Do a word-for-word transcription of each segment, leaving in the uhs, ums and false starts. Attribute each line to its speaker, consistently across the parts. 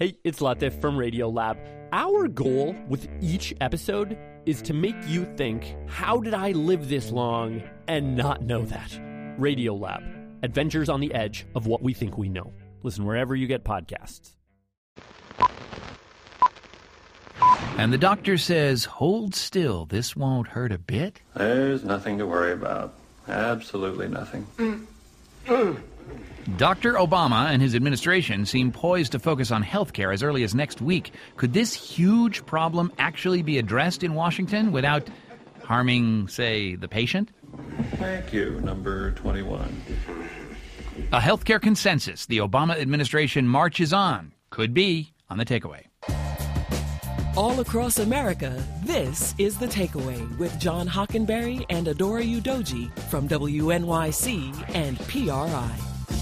Speaker 1: Hey, it's Latif from Radiolab. Our goal with each episode is to make you think, how did I live this long and not know that? Radiolab, adventures on the edge of what we think we know. Listen wherever you get podcasts.
Speaker 2: And the doctor says, hold still, this won't hurt a bit?
Speaker 3: There's nothing to worry about. Absolutely nothing.
Speaker 2: Mm. Mm. Doctor Obama and his administration seem poised to focus on health care as early as next week. Could this huge problem actually be addressed in Washington without harming, say, the patient?
Speaker 3: Thank you, number twenty-one.
Speaker 2: A healthcare consensus the Obama administration marches on. Could be on The Takeaway.
Speaker 4: All across America, this is The Takeaway with John Hockenberry and Adora Udoji from W N Y C and P R I.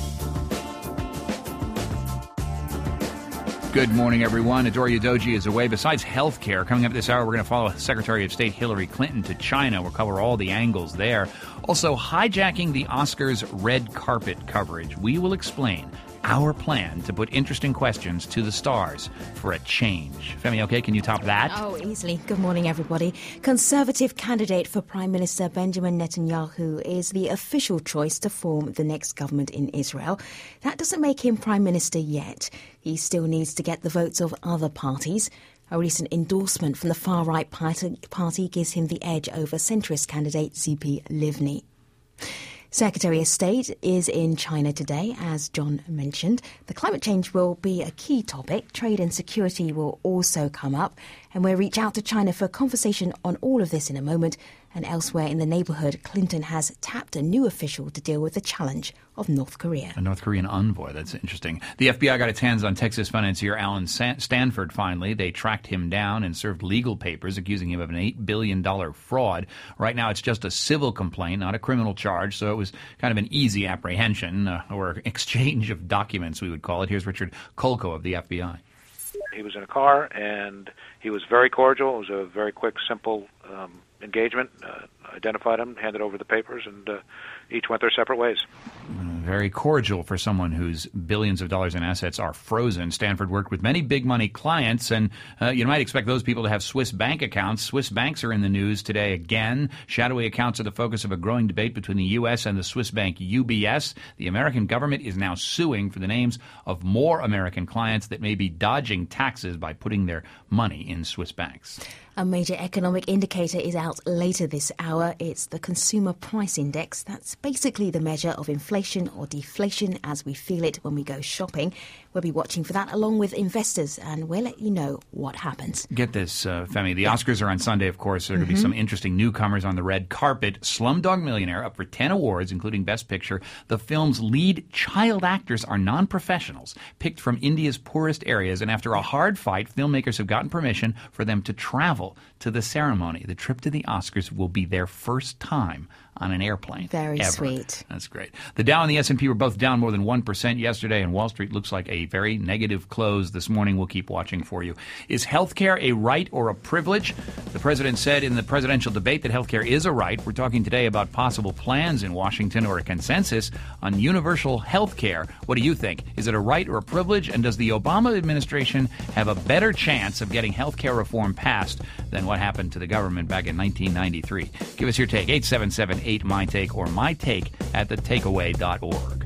Speaker 2: Good morning, everyone. Adora Udoji is away. Besides health care, coming up this hour, we're going to follow Secretary of State Hillary Clinton to China. We'll cover all the angles there. Also, hijacking the Oscars red carpet coverage. We will explain our plan to put interesting questions to the stars for a change. Femi, okay, can you top that?
Speaker 5: Oh, easily. Good morning, everybody. Conservative candidate for Prime Minister Benjamin Netanyahu is the official choice to form the next government in Israel. That doesn't make him Prime Minister yet. He still needs to get the votes of other parties. A recent endorsement from the far-right party gives him the edge over centrist candidate Tzipi Livni. Secretary of State is in China today, as John mentioned. The climate change will be a key topic. Trade and security will also come up. And we'll reach out to China for a conversation on all of this in a moment. And elsewhere in the neighbourhood, Clinton has tapped a new official to deal with the challenge of North Korea.
Speaker 2: A North Korean envoy. That's interesting. The F B I got its hands on Texas financier Alan Stanford finally. They tracked him down and served legal papers accusing him of an eight billion dollars fraud. Right now it's just a civil complaint, not a criminal charge, so it was kind of an easy apprehension, uh, or exchange of documents, we would call it. Here's Richard Kolko of the F B I.
Speaker 6: He was in a car, and he was very cordial. It was a very quick, simple um, engagement. Uh, identified him, handed over the papers, and uh, each went their separate ways.
Speaker 2: Very cordial for someone whose billions of dollars in assets are frozen. Stanford worked with many big money clients, and uh, you might expect those people to have Swiss bank accounts. Swiss banks are in the news today again. Shadowy accounts are the focus of a growing debate between the U S and the Swiss bank U B S. The American government is now suing for the names of more American clients that may be dodging taxes by putting their money in Swiss banks.
Speaker 5: A major economic indicator is out later this hour. It's the Consumer Price Index. That's basically the measure of inflation or deflation as we feel it when we go shopping. We'll be watching for that along with investors, and we'll let you know what happens.
Speaker 2: Get this, uh, Femi. The Oscars are on Sunday, of course. There are going to be some interesting newcomers on the red carpet. Slumdog Millionaire up for ten awards, including Best Picture. The film's lead child actors are non-professionals, picked from India's poorest areas, and after a hard fight, filmmakers have gotten permission for them to travel to the ceremony. The trip to the Oscars will be their first time on an airplane.
Speaker 5: Very
Speaker 2: ever.
Speaker 5: sweet.
Speaker 2: That's great. The Dow and the S and P were both down more than one percent yesterday, and Wall Street looks like a very negative close this morning. We'll keep watching for you. Is healthcare a right or a privilege? The president said in the presidential debate that healthcare is a right. We're talking today about possible plans in Washington or a consensus on universal healthcare. What do you think? Is it a right or a privilege? And does the Obama administration have a better chance of getting healthcare reform passed than what happened to the government back in nineteen ninety-three? Give us your take. eight seven seven eight my take or my take at the takeaway dot org.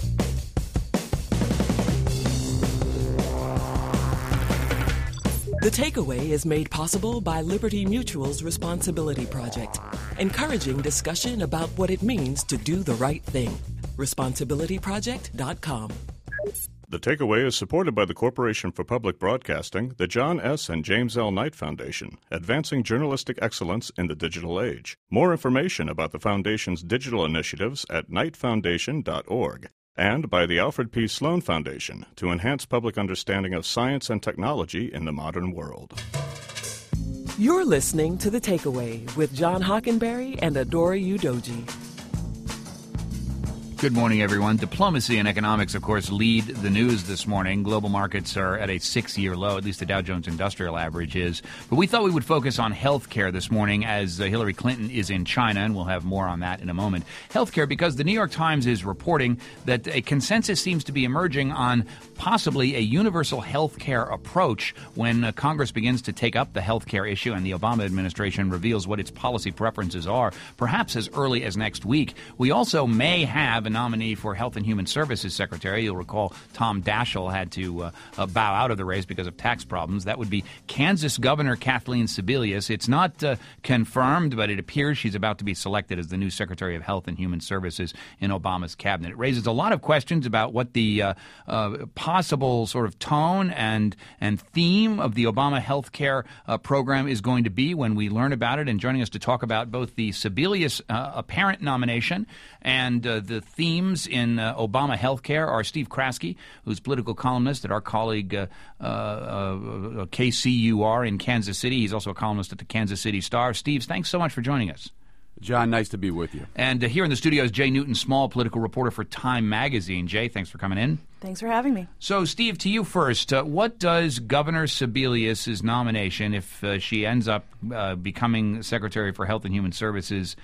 Speaker 4: The Takeaway is made possible by Liberty Mutual's Responsibility Project, encouraging discussion about what it means to do the right thing. responsibility project dot com.
Speaker 7: The Takeaway is supported by the Corporation for Public Broadcasting, the John S. and James L. Knight Foundation, advancing journalistic excellence in the digital age. More information about the Foundation's digital initiatives at knight foundation dot org. And by the Alfred P. Sloan Foundation to enhance public understanding of science and technology in the modern world.
Speaker 4: You're listening to The Takeaway with John Hockenberry and Adora Udoji.
Speaker 2: Good morning, everyone. Diplomacy and economics, of course, lead the news this morning. Global markets are at a six-year low, at least the Dow Jones Industrial Average is. But we thought we would focus on healthcare this morning as uh, Hillary Clinton is in China, and we'll have more on that in a moment. Healthcare, because the New York Times is reporting that a consensus seems to be emerging on possibly a universal healthcare approach when uh, Congress begins to take up the healthcare issue and the Obama administration reveals what its policy preferences are, perhaps as early as next week. We also may have a nominee for Health and Human Services Secretary. You'll recall Tom Daschle had to uh, uh, bow out of the race because of tax problems. That would be Kansas Governor Kathleen Sebelius. It's not uh, confirmed, but it appears she's about to be selected as the new Secretary of Health and Human Services in Obama's cabinet. It raises a lot of questions about what the uh, uh, possible sort of tone and and theme of the Obama health care uh, program is going to be when we learn about it. And joining us to talk about both the Sebelius uh, apparent nomination and uh, the themes in uh, Obama healthcare are Steve Kraske, who's political columnist at our colleague uh, uh, uh, K C U R in Kansas City. He's also a columnist at the Kansas City Star. Steve, thanks so much for joining us.
Speaker 8: John, nice to be with you.
Speaker 2: And uh, here in the studio is Jay Newton Small, political reporter for Time Magazine. Jay, thanks for coming in.
Speaker 9: Thanks for having me.
Speaker 2: So, Steve, to you first. Uh, what does Governor Sebelius' nomination, if uh, she ends up uh, becoming Secretary for Health and Human Services,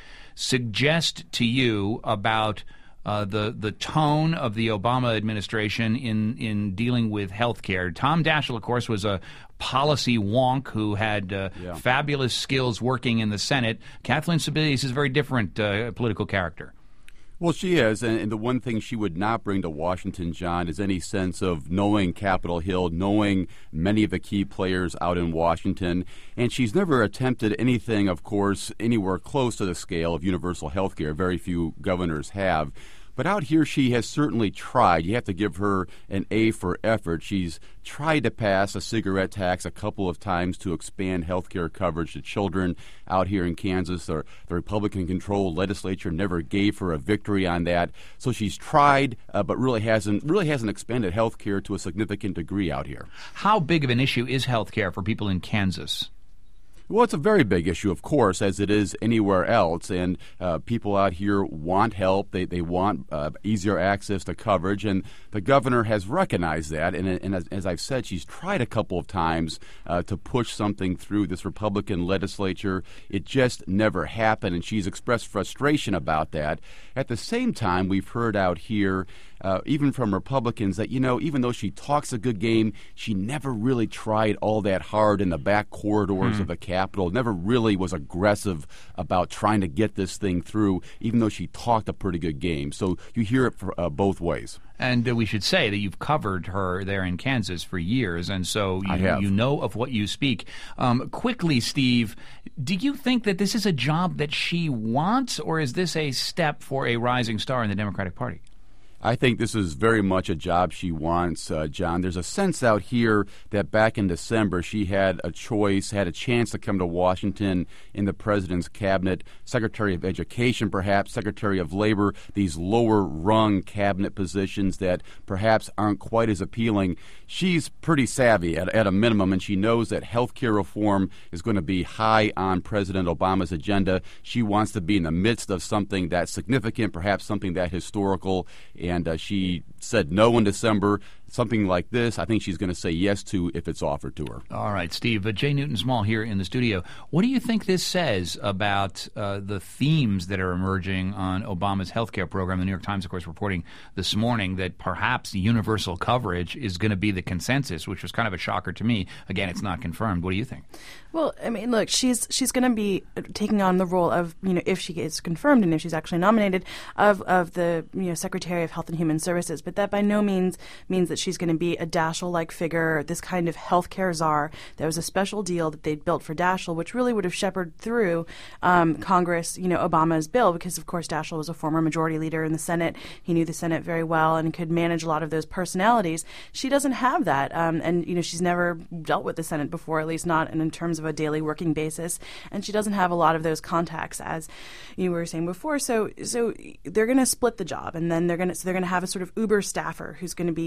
Speaker 2: suggest to you about uh, the the tone of the Obama administration in, in dealing with health care? Tom Daschle, of course, was a policy wonk who had uh, yeah. fabulous skills working in the Senate. Kathleen Sebelius is a very different uh, political character.
Speaker 8: Well, she is, and, and the one thing she would not bring to Washington, John, is any sense of knowing Capitol Hill, knowing many of the key players out in Washington, and she's never attempted anything, of course, anywhere close to the scale of universal health care. Very few governors have. But out here, she has certainly tried. You have to give her an A for effort. She's tried to pass a cigarette tax a couple of times to expand health care coverage to children out here in Kansas. The, the Republican-controlled legislature never gave her a victory on that. So she's tried, uh, but really hasn't really hasn't expanded health care to a significant degree out here.
Speaker 2: How big of an issue is health care for people in Kansas?
Speaker 8: Well, it's a very big issue, of course, as it is anywhere else. And uh, people out here want help. They they want uh, easier access to coverage. And the governor has recognized that. And, and as, as I've said, she's tried a couple of times uh, to push something through this Republican legislature. It just never happened. And she's expressed frustration about that. At the same time, we've heard out here, Uh, even from Republicans, that, you know, even though she talks a good game, she never really tried all that hard in the back corridors mm. of the Capitol, never really was aggressive about trying to get this thing through, even though she talked a pretty good game. So you hear it for, uh, both ways.
Speaker 2: And uh, we should say that you've covered her there in Kansas for years, and so you,
Speaker 8: I have.
Speaker 2: you know of what you speak. Um, quickly, Steve, do you think that this is a job that she wants, or is this a step for a rising star in the Democratic Party?
Speaker 8: I think this is very much a job she wants, uh, John. There's a sense out here that back in December she had a choice, had a chance to come to Washington in the president's cabinet, Secretary of Education perhaps, Secretary of Labor, these lower-rung cabinet positions that perhaps aren't quite as appealing. She's pretty savvy at, at a minimum, and she knows that health care reform is going to be high on President Obama's agenda. She wants to be in the midst of something that's significant, perhaps something that historical. And uh, she said no in December. Something like this, I think she's going to say yes to if it's offered to her.
Speaker 2: All right, Steve. Uh, Jay Newton Small here in the studio. What do you think this says about uh, the themes that are emerging on Obama's health care program? The New York Times, of course, reporting this morning that perhaps universal coverage is going to be the consensus, which was kind of a shocker to me. Again, it's not confirmed. What do you think?
Speaker 9: Well, I mean, look, she's she's going to be taking on the role of, you know, if she is confirmed and if she's actually nominated, of, of the, you know, Secretary of Health and Human Services. But that by no means means that she's going to be a Daschle-like figure, this kind of healthcare czar. There was a special deal that they'd built for Daschle, which really would have shepherded through um, Congress, you know, Obama's bill, because, of course, Daschle was a former majority leader in the Senate. He knew the Senate very well and could manage a lot of those personalities. She doesn't have that. Um, and, you know, she's never dealt with the Senate before, at least not in, in terms of a daily working basis. And she doesn't have a lot of those contacts, as you were saying before. So so they're going to split the job, and then they're going to so they're going to have a sort of uber staffer who's going to be the person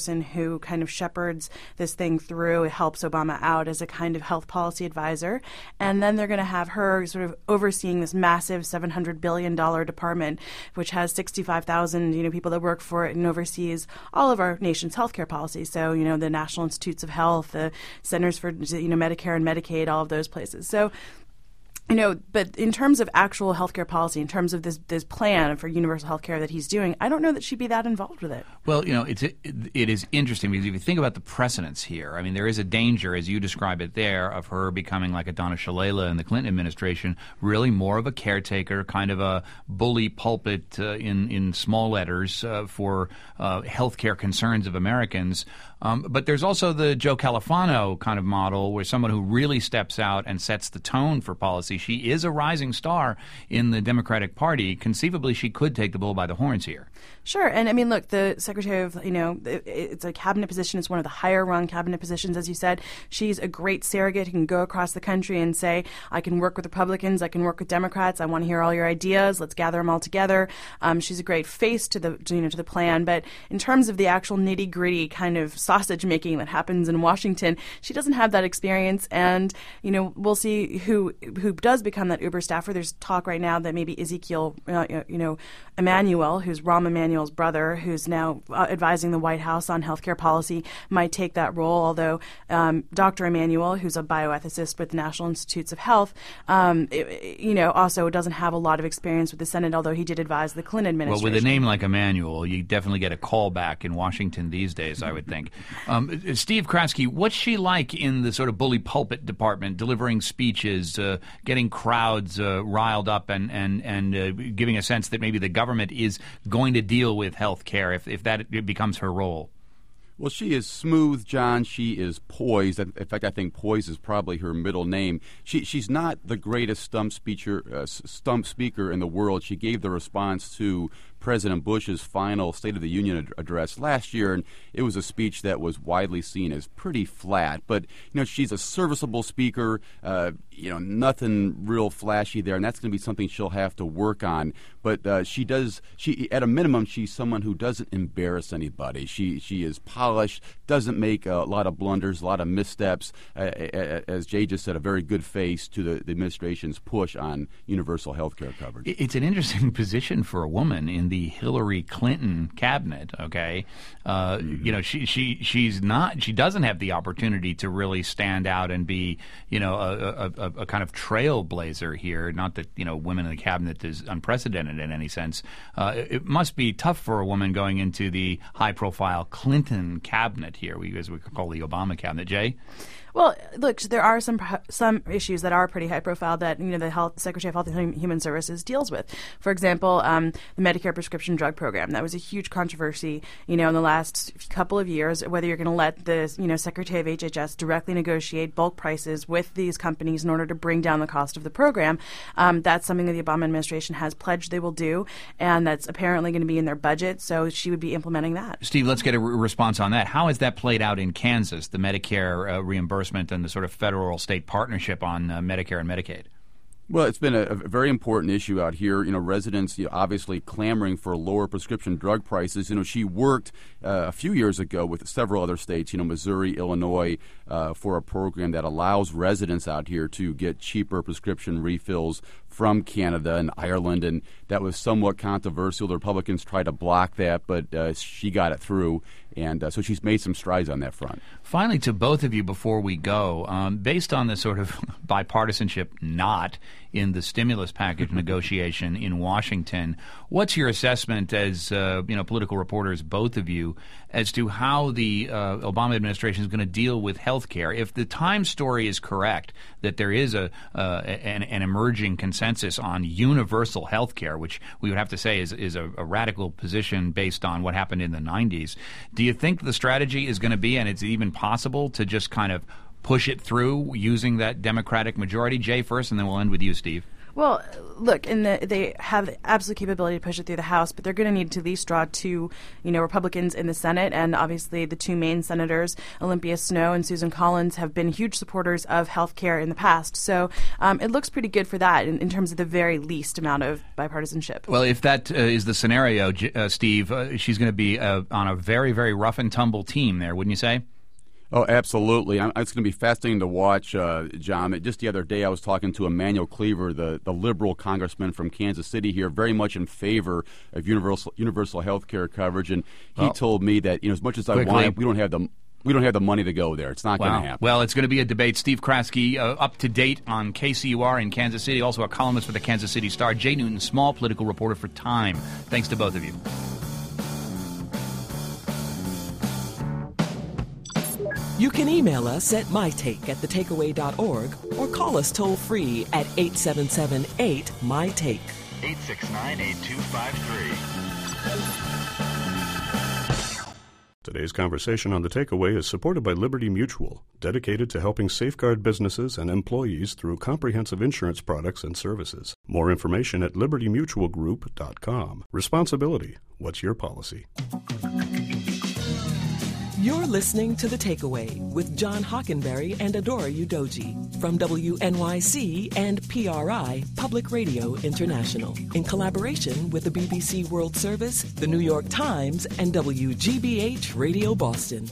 Speaker 9: person who kind of shepherds this thing through, helps Obama out as a kind of health policy advisor. And then they're going to have her sort of overseeing this massive seven hundred billion dollars department, which has sixty-five thousand, you know, people that work for it and oversees all of our nation's healthcare policy. So, you know, the National Institutes of Health, the Centers for, you know, Medicare and Medicaid, all of those places. So, you know, but in terms of actual healthcare policy, in terms of this this plan for universal healthcare that he's doing, I don't know that she'd be that involved with it.
Speaker 2: Well, you know, it's it, it is interesting because if you think about the precedents here, I mean, there is a danger, as you describe it there, of her becoming like a Donna Shalala in the Clinton administration, really more of a caretaker, kind of a bully pulpit uh, in in small letters uh, for uh, healthcare concerns of Americans. Um, but there's also the Joe Califano kind of model where someone who really steps out and sets the tone for policy. She is a rising star in the Democratic Party. Conceivably, she could take the bull by the horns here.
Speaker 9: Sure. And I mean, look, the Secretary of, you know, it, it's a cabinet position. It's one of the higher rung cabinet positions, as you said. She's a great surrogate who can go across the country and say, I can work with Republicans. I can work with Democrats. I want to hear all your ideas. Let's gather them all together. Um, she's a great face to the, to, you know, to the plan. But in terms of the actual nitty gritty kind of sausage making that happens in Washington, she doesn't have that experience. And, you know, we'll see who, who does become that Uber staffer. There's talk right now that maybe Ezekiel, uh, you know, Emanuel, who's Rahm Emanuel's brother, who's now uh, advising the White House on healthcare policy, might take that role, although um, Doctor Emanuel, who's a bioethicist with the National Institutes of Health, um, it, you know, also doesn't have a lot of experience with the Senate, although he did advise the Clinton administration.
Speaker 2: Well, with a name like Emanuel, you definitely get a call back in Washington these days, I would think. Um, Steve Kraske, what's she like in the sort of bully pulpit department, delivering speeches, uh, getting crowds uh, riled up and, and, and uh, giving a sense that maybe the government is going to deal with health care if, if that it becomes her role?
Speaker 8: Well, she is smooth, John. She is poised. In fact, I think poise is probably her middle name. She she's not the greatest stump speaker uh, stump speaker in the world. She gave the response to President Bush's final State of the Union ad- address last year, and it was a speech that was widely seen as pretty flat. But you know, she's a serviceable speaker. Uh, you know, nothing real flashy there, and that's going to be something she'll have to work on. But uh, she does. She, at a minimum, she's someone who doesn't embarrass anybody. She she is polished, doesn't make a lot of blunders, a lot of missteps. Uh, as Jay just said, a very good face to the, the administration's push on universal health care coverage.
Speaker 2: It's an interesting position for a woman in the Hillary Clinton cabinet. Okay, uh, mm-hmm. you know, she she she's not. She doesn't have the opportunity to really stand out and be, you know, a, a, a kind of trailblazer here. Not that, you know, women in the cabinet is unprecedented in any sense. Uh, it, it must be tough for a woman going into the high-profile Clinton cabinet here, we, as we call the Obama cabinet. Jay?
Speaker 9: Well, look, there are some some issues that are pretty high profile that, you know, the Health Secretary of Health and Human Services deals with. For example, um, the Medicare prescription drug program. That was a huge controversy, you know, in the last couple of years, whether you're going to let the, you know, Secretary of H H S directly negotiate bulk prices with these companies in order to bring down the cost of the program. Um, that's something that the Obama administration has pledged they will do, and that's apparently going to be in their budget, so she would be implementing that.
Speaker 2: Steve, let's get a re- response on that. How has that played out in Kansas, the Medicare uh, reimbursement and the sort of federal-state partnership on uh, Medicare and Medicaid?
Speaker 8: Well, it's been a, a very important issue out here. You know, residents, you know, obviously clamoring for lower prescription drug prices. You know, she worked uh, a few years ago with several other states, you know, Missouri, Illinois, uh, for a program that allows residents out here to get cheaper prescription refills from Canada and Ireland, and that was somewhat controversial. The Republicans tried to block that, but uh, she got it through, and uh, so she's made some strides on that front.
Speaker 2: Finally, to both of you before we go, um, based on the sort of bipartisanship not in the stimulus package negotiation in Washington, what's your assessment as uh, you know, political reporters, both of you, as to how the uh, Obama administration is going to deal with health care? If the Times story is correct, that there is a uh, an, an emerging consensus on universal health care, which we would have to say is, is a, a radical position based on what happened in the nineties, do you think the strategy is going to be, and it's even possible, to just kind of push it through using that Democratic majority? Jay first, and then we'll end with you, Steve.
Speaker 9: Well, look, and the, they have the absolute capability to push it through the House, but they're going to need to at least draw two, you know, Republicans in the Senate, and obviously the two main senators, Olympia Snowe and Susan Collins, have been huge supporters of health care in the past. So um, it looks pretty good for that in, in terms of the very least amount of bipartisanship.
Speaker 2: Well, if that uh, is the scenario, uh, Steve, uh, she's going to be uh, on a very, very rough and tumble team there, wouldn't you say?
Speaker 8: Oh, absolutely. I'm, it's going to be fascinating to watch, uh, John. Just the other day I was talking to Emmanuel Cleaver, the, the liberal congressman from Kansas City here, very much in favor of universal universal health care coverage. And he oh. told me that, you know, as much as I
Speaker 2: Quickly.
Speaker 8: want it, we don't have the We don't have the money to go there. It's not
Speaker 2: wow.
Speaker 8: going to happen.
Speaker 2: Well, it's going to be a debate. Steve Kraske, uh, up to date on K C U R in Kansas City, also a columnist for the Kansas City Star. Jay Newton, small political reporter for Time. Thanks to both of you.
Speaker 4: You can email us at mytake at thetakeaway dot org or call us toll-free at eight seven seven eight M Y Take.
Speaker 10: eight six nine, eight two five three.
Speaker 7: Today's conversation on The Takeaway is supported by Liberty Mutual, dedicated to helping safeguard businesses and employees through comprehensive insurance products and services. More information at liberty mutual group dot com. Responsibility. What's your policy?
Speaker 4: You're listening to The Takeaway with John Hockenberry and Adora Udoji from W N Y C and P R I, Public Radio International, in collaboration with the B B C World Service, the New York Times, and W G B H Radio Boston.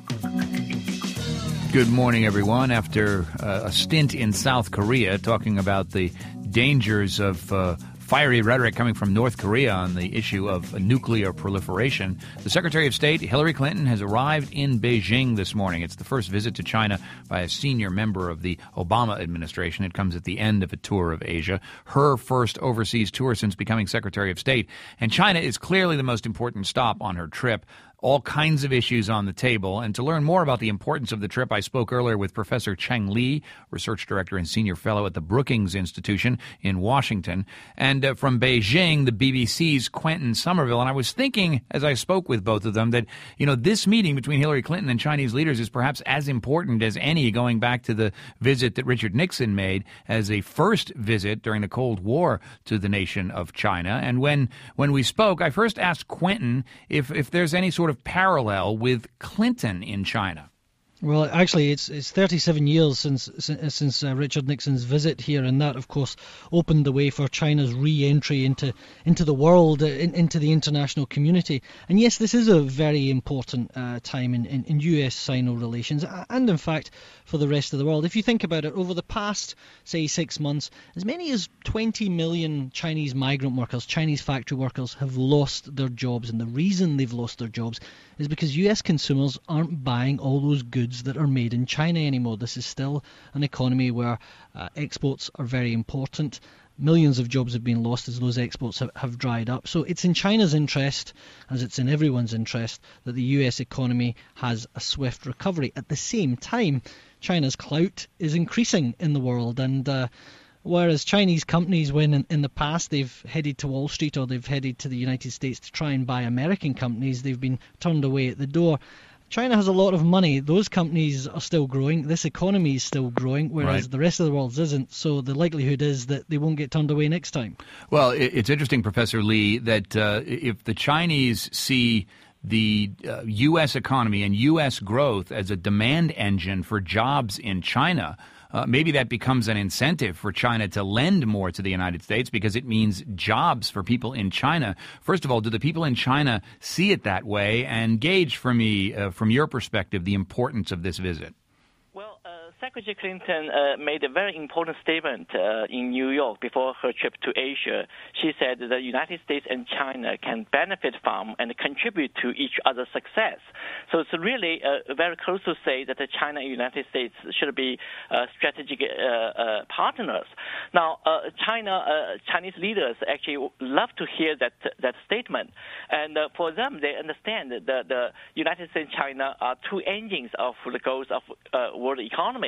Speaker 2: Good morning, everyone. After uh, a stint in South Korea talking about the dangers of uh, fiery rhetoric coming from North Korea on the issue of nuclear proliferation, the Secretary of State, Hillary Clinton, has arrived in Beijing this morning. It's the first visit to China by a senior member of the Obama administration. It comes at the end of a tour of Asia, her first overseas tour since becoming Secretary of State. And China is clearly the most important stop on her trip. All kinds of issues on the table. And to learn more about the importance of the trip, I spoke earlier with Professor Cheng Li, Research Director and Senior Fellow at the Brookings Institution in Washington, and uh, from Beijing, the B B C's Quentin Somerville. And I was thinking, as I spoke with both of them, that, you know, this meeting between Hillary Clinton and Chinese leaders is perhaps as important as any, going back to the visit that Richard Nixon made as a first visit during the Cold War to the nation of China. And when when we spoke, I first asked Quentin if, if there's any sort of parallel with Clinton in China.
Speaker 11: Well, actually, it's it's thirty-seven years since since uh, Richard Nixon's visit here, and that, of course, opened the way for China's re-entry into into the world, uh, in, into the international community. And yes, this is a very important uh, time in, in, in U S Sino relations, and in fact for the rest of the world. If you think about it, over the past, say, six months, as many as twenty million Chinese migrant workers, Chinese factory workers, have lost their jobs, and the reason they've lost their jobs is because U S consumers aren't buying all those goods that are made in China anymore. This is still an economy where uh, exports are very important. Millions of jobs have been lost as those exports have, have dried up. So it's in China's interest, as it's in everyone's interest, that the U S economy has a swift recovery. At the same time, China's clout is increasing in the world, and uh, whereas Chinese companies, when in, in the past they've headed to Wall Street or they've headed to the United States to try and buy American companies, they've been turned away at the door. China has a lot of money. Those companies are still growing. This economy is still growing, whereas
Speaker 2: right.
Speaker 11: the rest of the world isn't. So the likelihood is that they won't get turned away next time.
Speaker 2: Well, it's interesting, Professor Lee, that uh, if the Chinese see the uh, U S economy and U S growth as a demand engine for jobs in China, Uh, maybe that becomes an incentive for China to lend more to the United States because it means jobs for people in China. First of all, do the people in China see it that way? And gauge for me, uh, from your perspective, the importance of this visit.
Speaker 12: Well, uh, Secretary Clinton uh, made a very important statement uh, in New York before her trip to Asia. She said that the United States and China can benefit from and contribute to each other's success. So it's really uh, very close to say that the China and United States should be uh, strategic uh, uh, partners. Now, uh, China, uh, Chinese leaders actually love to hear that that statement, and uh, for them, they understand that the, the United States and China are two engines of the goals of uh, world economy.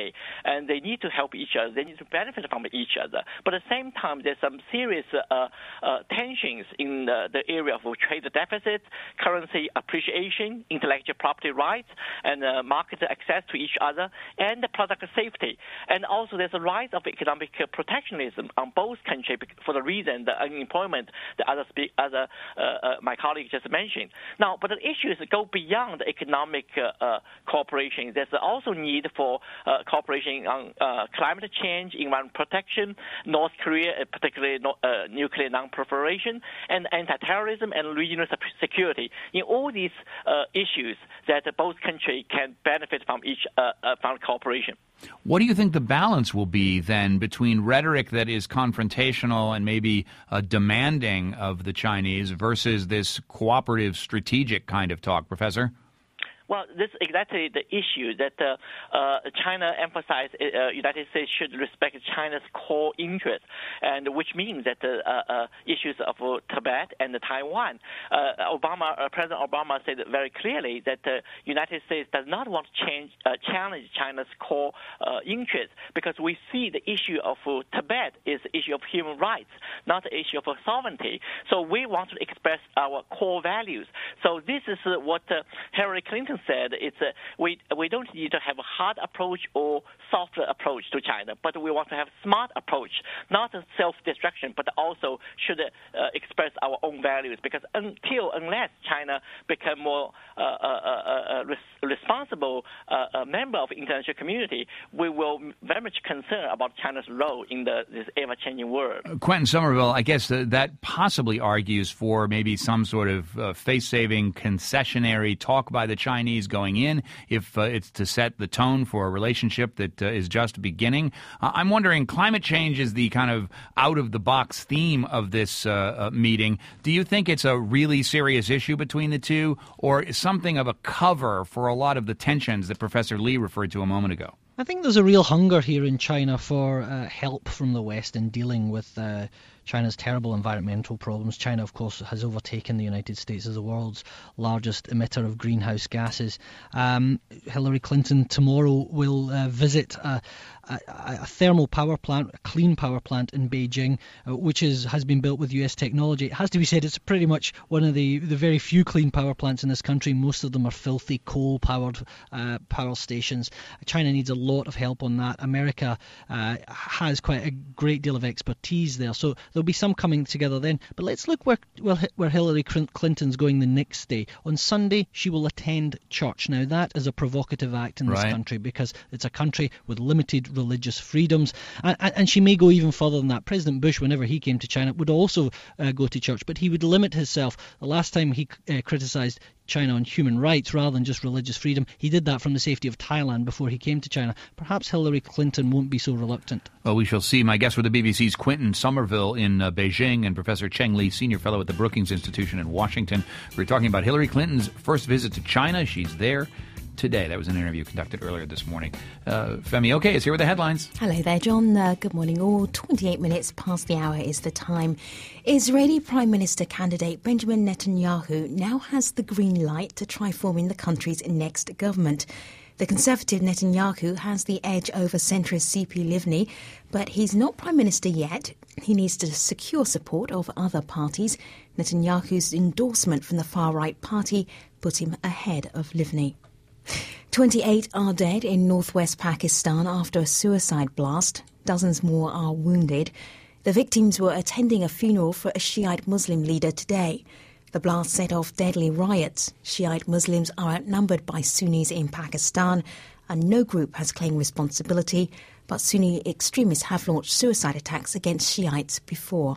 Speaker 12: country, and they need to help each other. They need to benefit from each other. But at the same time, there's some serious uh, uh, tensions in the, the area of trade deficit, currency appreciation, intellectual property rights, and uh, market access to each other, and the product safety. And also there's a rise of economic uh, protectionism on both countries for the reason the unemployment the other, speak, other uh, uh, my colleague just mentioned. Now, but the issues go beyond economic uh, uh, cooperation. There's also need for uh, cooperation on uh, climate change, environment protection, North Korea, particularly no, uh, nuclear non-proliferation, and anti-terrorism and regional security. In all these uh, issues that both countries can benefit from each uh, uh, from cooperation.
Speaker 2: What do you think the balance will be then between rhetoric that is confrontational and maybe uh, demanding of the Chinese versus this cooperative, strategic kind of talk, Professor?
Speaker 12: Well, this is exactly the issue that uh, uh, China emphasized. Uh, United States should respect China's core interests, and which means that the uh, uh, issues of uh, Tibet and Taiwan. Uh, Obama, uh, President Obama said very clearly that the United States does not want to change, uh, challenge China's core uh, interests, because we see the issue of uh, Tibet is the issue of human rights, not the issue of uh, sovereignty. So we want to express our core values. So this is uh, what uh, Hillary Clinton said. It's a, we we don't need to have a hard approach or soft approach to China, but we want to have a smart approach, not a self-destruction, but also should uh, express our own values. Because until unless China become more uh, uh, uh, res- responsible uh, member of the international community, we will very much concerned about China's role in the, this ever-changing world.
Speaker 2: Uh, Quentin Somerville, I guess uh, that possibly argues for maybe some sort of uh, face-saving, concessionary talk by the Chinese going in, if uh, it's to set the tone for a relationship that uh, is just beginning. Uh, I'm wondering, climate change is the kind of out-of-the-box theme of this uh, uh, meeting. Do you think it's a really serious issue between the two, or is something of a cover for a lot of the tensions that Professor Lee referred to a moment ago?
Speaker 11: I think there's a real hunger here in China for uh, help from the West in dealing with uh, China's terrible environmental problems. China, of course, has overtaken the United States as the world's largest emitter of greenhouse gases. Um, Hillary Clinton tomorrow will uh, visit a, a, a thermal power plant, a clean power plant in Beijing, uh, which is, has been built with U S technology. It has to be said it's pretty much one of the, the very few clean power plants in this country. Most of them are filthy coal-powered uh, power stations. China needs a lot of help on that. America uh, has quite a great deal of expertise there, so there'll be some coming together then. But let's look where, where, where Hillary Clinton's going the next day. On Sunday, she will attend church. Now, that is a provocative act in this
Speaker 2: right.
Speaker 11: country, because it's a country with limited religious freedoms, and, and she may go even further than that. President Bush, whenever he came to China, would also uh, go to church, but he would limit himself. The last time he uh, criticised China on human rights rather than just religious freedom, he did that from the safety of Thailand before he came to China. Perhaps Hillary Clinton won't be so reluctant.
Speaker 2: Well, we shall see. My guests were the B B C's Quentin Somerville in uh, Beijing and Professor Cheng Li, Senior Fellow at the Brookings Institution in Washington. We're talking about Hillary Clinton's first visit to China. She's there today. That was an interview conducted earlier this morning. Uh, Femi Oke is here with the headlines.
Speaker 5: Hello there, John. Uh, good morning all. twenty-eight minutes past the hour is the time. Israeli Prime Minister candidate Benjamin Netanyahu now has the green light to try forming the country's next government. The Conservative Netanyahu has the edge over centrist C P Livni, but he's not Prime Minister yet. He needs to secure support of other parties. Netanyahu's endorsement from the far-right party put him ahead of Livni. twenty-eight are dead in northwest Pakistan after a suicide blast. Dozens more are wounded. The victims were attending a funeral for a Shiite Muslim leader today. The blast set off deadly riots. Shiite Muslims are outnumbered by Sunnis in Pakistan, and no group has claimed responsibility, but Sunni extremists have launched suicide attacks against Shiites before.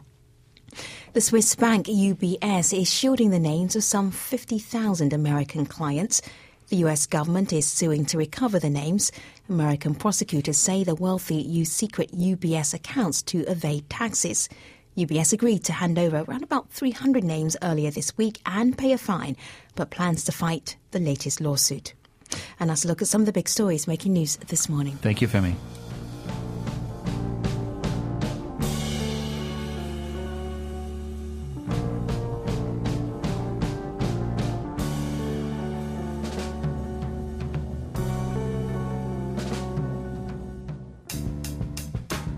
Speaker 5: The Swiss bank U B S is shielding the names of some fifty thousand American clients. The U S government is suing to recover the names. American prosecutors say the wealthy use secret U B S accounts to evade taxes. U B S agreed to hand over around about three hundred names earlier this week and pay a fine, but plans to fight the latest lawsuit. And that's a look at some of the big stories making news this morning.
Speaker 2: Thank you, Femi.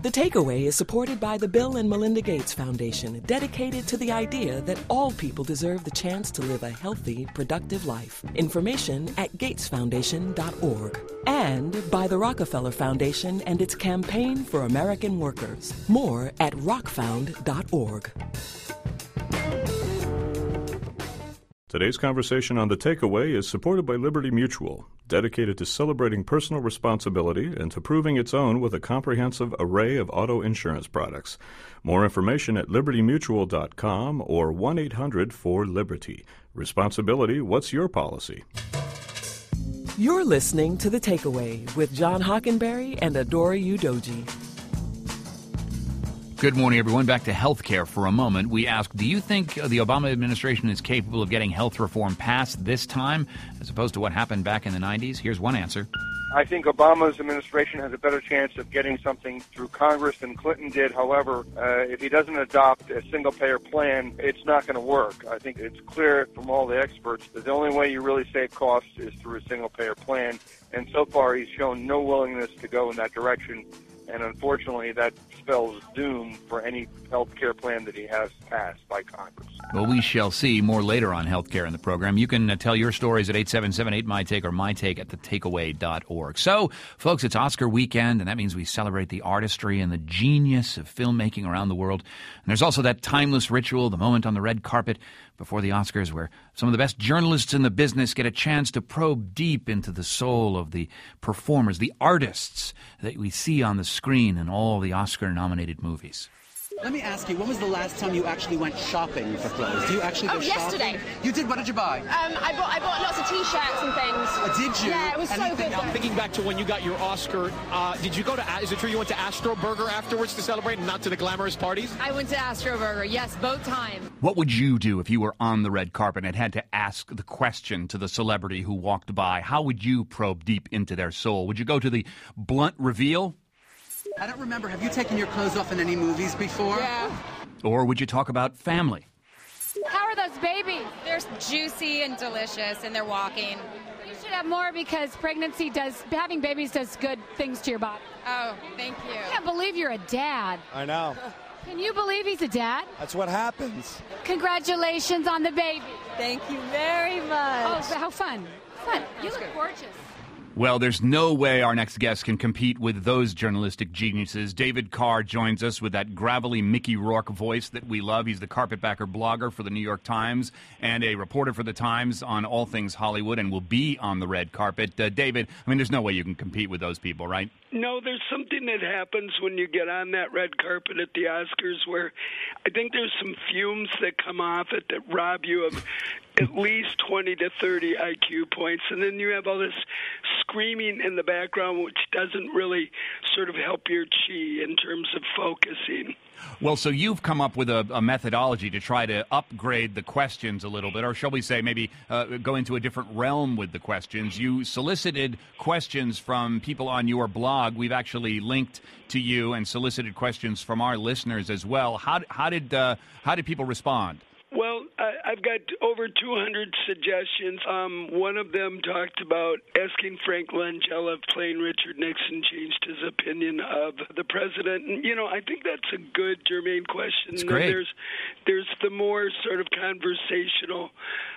Speaker 4: The Takeaway is supported by the Bill and Melinda Gates Foundation, dedicated to the idea that all people deserve the chance to live a healthy, productive life. Information at gates foundation dot org. And by the Rockefeller Foundation and its campaign for American workers. More at rock found dot org.
Speaker 7: Today's conversation on The Takeaway is supported by Liberty Mutual, dedicated to celebrating personal responsibility and to proving its own with a comprehensive array of auto insurance products. More information at liberty mutual dot com or one eight hundred four liberty. Responsibility, what's your policy?
Speaker 4: You're listening to The Takeaway with John Hockenberry and Adora Udoji.
Speaker 2: Good morning, everyone. Back to healthcare for a moment. We ask, do you think the Obama administration is capable of getting health reform passed this time, as opposed to what happened back in the nineties? Here's one answer.
Speaker 13: I think Obama's administration has a better chance of getting something through Congress than Clinton did. However, uh, if he doesn't adopt a single-payer plan, it's not going to work. I think it's clear from all the experts that the only way you really save costs is through a single-payer plan. And so far, he's shown no willingness to go in that direction. And unfortunately, that spells doom for any health care plan that he has passed by Congress.
Speaker 2: Well, we shall see more later on health care in the program. You can uh, tell your stories at eight seven seven eight, M Y Take or MyTake at the takeaway dot org. So, folks, it's Oscar weekend, and that means we celebrate the artistry and the genius of filmmaking around the world. And there's also that timeless ritual, the moment on the red carpet before the Oscars, where some of the best journalists in the business get a chance to probe deep into the soul of the performers, the artists that we see on the screen in all the Oscar-nominated movies.
Speaker 14: Let me ask you, when was the last time you actually went shopping for clothes? Do you actually go
Speaker 15: oh, yesterday.
Speaker 14: shopping? You did? What did you buy?
Speaker 15: Um, I bought I bought lots of T-shirts and things.
Speaker 14: Oh, did you?
Speaker 15: Yeah, it was
Speaker 14: Anything
Speaker 15: so good.
Speaker 16: I'm thinking back to when you got your Oscar. Uh, did you go to, is it true you went to Astro Burger afterwards to celebrate and not to the glamorous parties?
Speaker 17: I went to Astro Burger, yes, both times.
Speaker 2: What would you do if you were on the red carpet and had to ask the question to the celebrity who walked by? How would you probe deep into their soul? Would you go to the blunt reveal?
Speaker 14: I don't remember. Have you taken your clothes off in any movies before?
Speaker 17: Yeah.
Speaker 2: Or would you talk about family?
Speaker 17: How are those babies?
Speaker 18: They're juicy and delicious, and they're walking.
Speaker 17: You should have more because pregnancy does, having babies does good things to your body.
Speaker 18: Oh, thank you.
Speaker 17: I can't believe you're a dad.
Speaker 16: I know.
Speaker 17: Can you believe he's a dad?
Speaker 16: That's what happens.
Speaker 17: Congratulations on the baby.
Speaker 18: Thank you very much.
Speaker 17: Oh, how fun. Fun. You look gorgeous.
Speaker 2: Well, there's no way our next guest can compete with those journalistic geniuses. David Carr joins us with that gravelly Mickey Rourke voice that we love. He's the carpetbacker blogger for the New York Times and a reporter for the Times on all things Hollywood and will be on the red carpet. Uh, David, I mean, there's no way you can compete with those people, right?
Speaker 19: No, there's something that happens when you get on that red carpet at the Oscars where I think there's some fumes that come off it that rob you of at least twenty to thirty I Q points. And then you have all this screaming in the background, which doesn't really sort of help your chi in terms of focusing.
Speaker 2: Well, so you've come up with a, a methodology to try to upgrade the questions a little bit, or shall we say maybe uh, go into a different realm with the questions. You solicited questions from people on your blog. We've actually linked to you and solicited questions from our listeners as well. How, how did uh, how did people respond?
Speaker 19: Well, I, I've got over two hundred suggestions. Um, one of them talked about asking Frank Langella if playing Richard Nixon changed his opinion of the president. And, you know, I think that's a good, germane question.
Speaker 2: It's great.
Speaker 19: There's, there's the more sort of conversational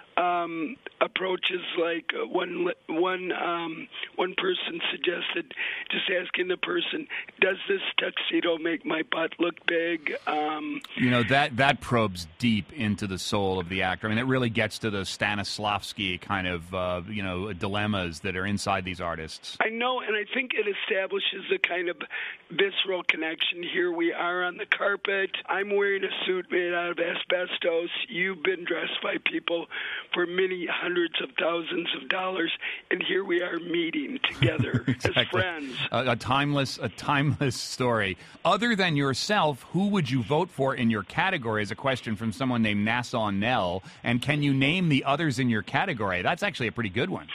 Speaker 19: um, approaches, like uh, one one um, one person suggested just asking the person, does this tuxedo make my butt look big? Um,
Speaker 2: you know, that that probes deep into the soul of the actor. I mean, it really gets to the Stanislavski kind of, uh, you know, dilemmas that are inside these artists.
Speaker 19: I know, and I think it establishes a kind of visceral connection. Here we are on the carpet. I'm wearing a suit made out of asbestos. You've been dressed by people for many hundreds of thousands of dollars, and here we are meeting together
Speaker 2: exactly.
Speaker 19: as friends.
Speaker 2: A, a timeless, a timeless story. Other than yourself, who would you vote for in your category? Is a question from someone named Nassau Nell. And can you name the others in your category? That's actually a pretty good one.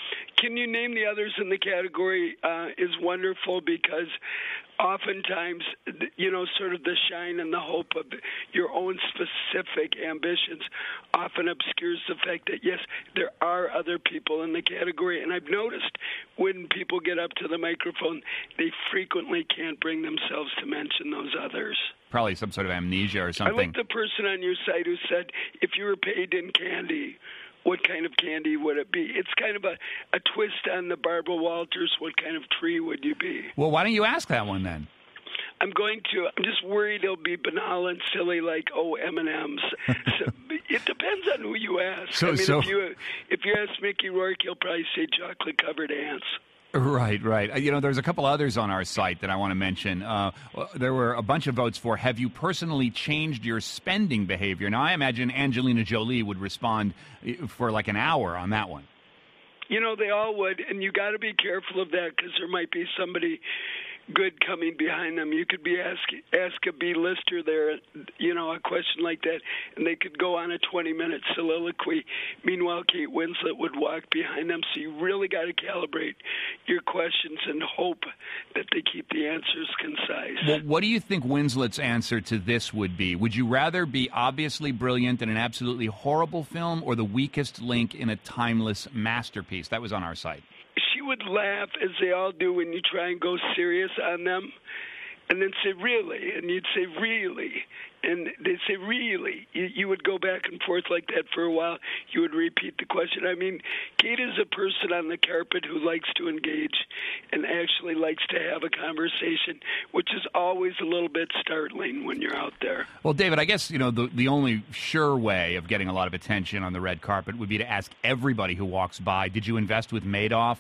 Speaker 19: can you name the others in the category uh, is wonderful because oftentimes, you know, sort of the shine and the hope of your own specific ambitions often obscures the fact that, yes, there are other people in the category. And I've noticed when people get up to the microphone, they frequently can't bring themselves to mention those others.
Speaker 2: Probably some sort of amnesia or something.
Speaker 19: I like the person on your site who said, if you were paid in candy, what kind of candy would it be? It's kind of a, a twist on the Barbara Walters, what kind of tree would you be?
Speaker 2: Well, why don't you ask that one then?
Speaker 19: I'm going to. I'm just worried it'll be banal and silly like, oh, M and M's. So it depends on who you ask.
Speaker 2: So,
Speaker 19: I mean,
Speaker 2: so,
Speaker 19: if you if you ask Mickey Rourke, he'll probably say chocolate-covered ants.
Speaker 2: Right, right. You know, there's a couple others on our site that I want to mention. Uh, there were a bunch of votes for, have you personally changed your spending behavior? Now, I imagine Angelina Jolie would respond for like an hour on that one.
Speaker 19: You know, they all would, and you got to be careful of that because there might be somebody good coming behind them. You could be ask ask a B-lister there, you know, a question like that, and they could go on a twenty-minute soliloquy. Meanwhile, Kate Winslet would walk behind them. So you really got to calibrate your questions and hope that they keep the answers concise.
Speaker 2: Well, what do you think Winslet's answer to this would be? Would you rather be obviously brilliant in an absolutely horrible film or the weakest link in a timeless masterpiece? That was on our site.
Speaker 19: She would laugh, as they all do, when you try and go serious on them, and then say, really? And you'd say, really? And they'd say, really? You, you would go back and forth like that for a while. You would repeat the question. I mean, Kate is a person on the carpet who likes to engage and actually likes to have a conversation, which is always a little bit startling when you're out there.
Speaker 2: Well, David, I guess, you know, the, the only sure way of getting a lot of attention on the red carpet would be to ask everybody who walks by, did you invest with Madoff?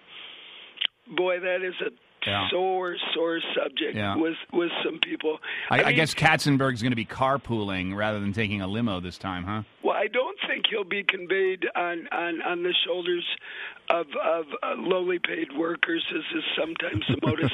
Speaker 19: Boy, that is a
Speaker 2: Yeah.
Speaker 19: sore, sore subject
Speaker 2: Yeah.
Speaker 19: with, with some people.
Speaker 2: I,
Speaker 19: I,
Speaker 2: I
Speaker 19: mean,
Speaker 2: guess Katzenberg's going to be carpooling rather than taking a limo this time, huh?
Speaker 19: Well, I don't think he'll be conveyed on, on, on the shoulders of, of uh, lowly paid workers, as is sometimes the modus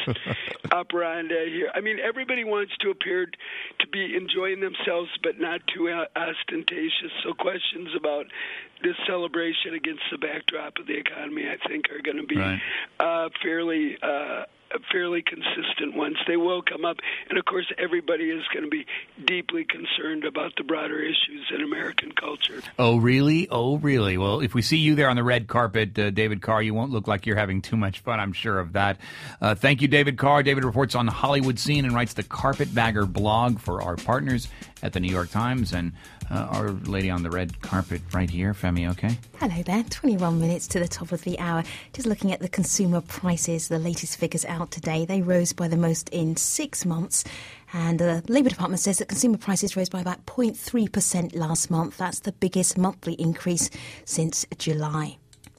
Speaker 19: operandi here. I mean, everybody wants to appear to be enjoying themselves, but not too ostentatious. So questions about this celebration against the backdrop of the economy, I think, are going to be
Speaker 2: Right.
Speaker 19: uh, fairly uh, fairly consistent ones. They will come up, and of course, everybody is going to be deeply concerned about the broader issues in American culture.
Speaker 2: Oh, really? Oh, really? Well, if we see you there on the red carpet, uh, David Carr, you won't look like you're having too much fun, I'm sure of that. Uh, thank you, David Carr. David reports on the Hollywood scene and writes the Carpetbagger blog for our partners at the New York Times. And uh, our lady on the red carpet right here, Femi, okay?
Speaker 5: Hello there, twenty-one minutes to the top of the hour. Just looking at the consumer prices, the latest figures out today. They rose by the most in six months. And the Labour Department says that consumer prices rose by about zero point three percent last month. That's the biggest monthly increase since July.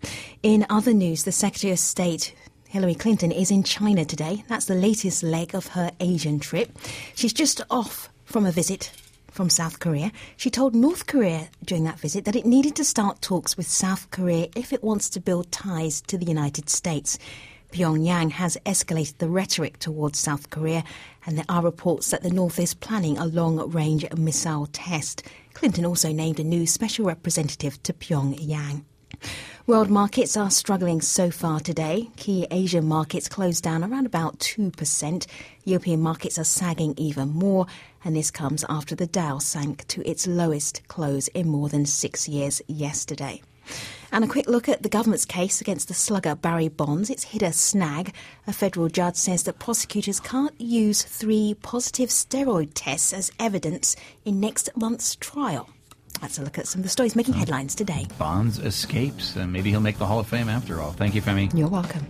Speaker 5: In other news, the Secretary of State Hillary Clinton is in China today. That's the latest leg of her Asian trip. She's just off from a visit from South Korea. She told North Korea during that visit that it needed to start talks with South Korea if it wants to build ties to the United States. Pyongyang has escalated the rhetoric towards South Korea, and there are reports that the North is planning a long-range missile test. Clinton also named a new special representative to Pyongyang. World markets are struggling so far today. Key Asian markets closed down around about two percent. European markets are sagging even more, and this comes after the Dow sank to its lowest close in more than six years yesterday. And a quick look at the government's case against the slugger Barry Bonds. It's hit a snag. A federal judge says that prosecutors can't use three positive steroid tests as evidence in next month's trial. Let's a look at some of the stories making headlines today.
Speaker 2: Bonds escapes, and maybe he'll make the Hall of Fame after all. Thank you, Femi.
Speaker 5: You're welcome.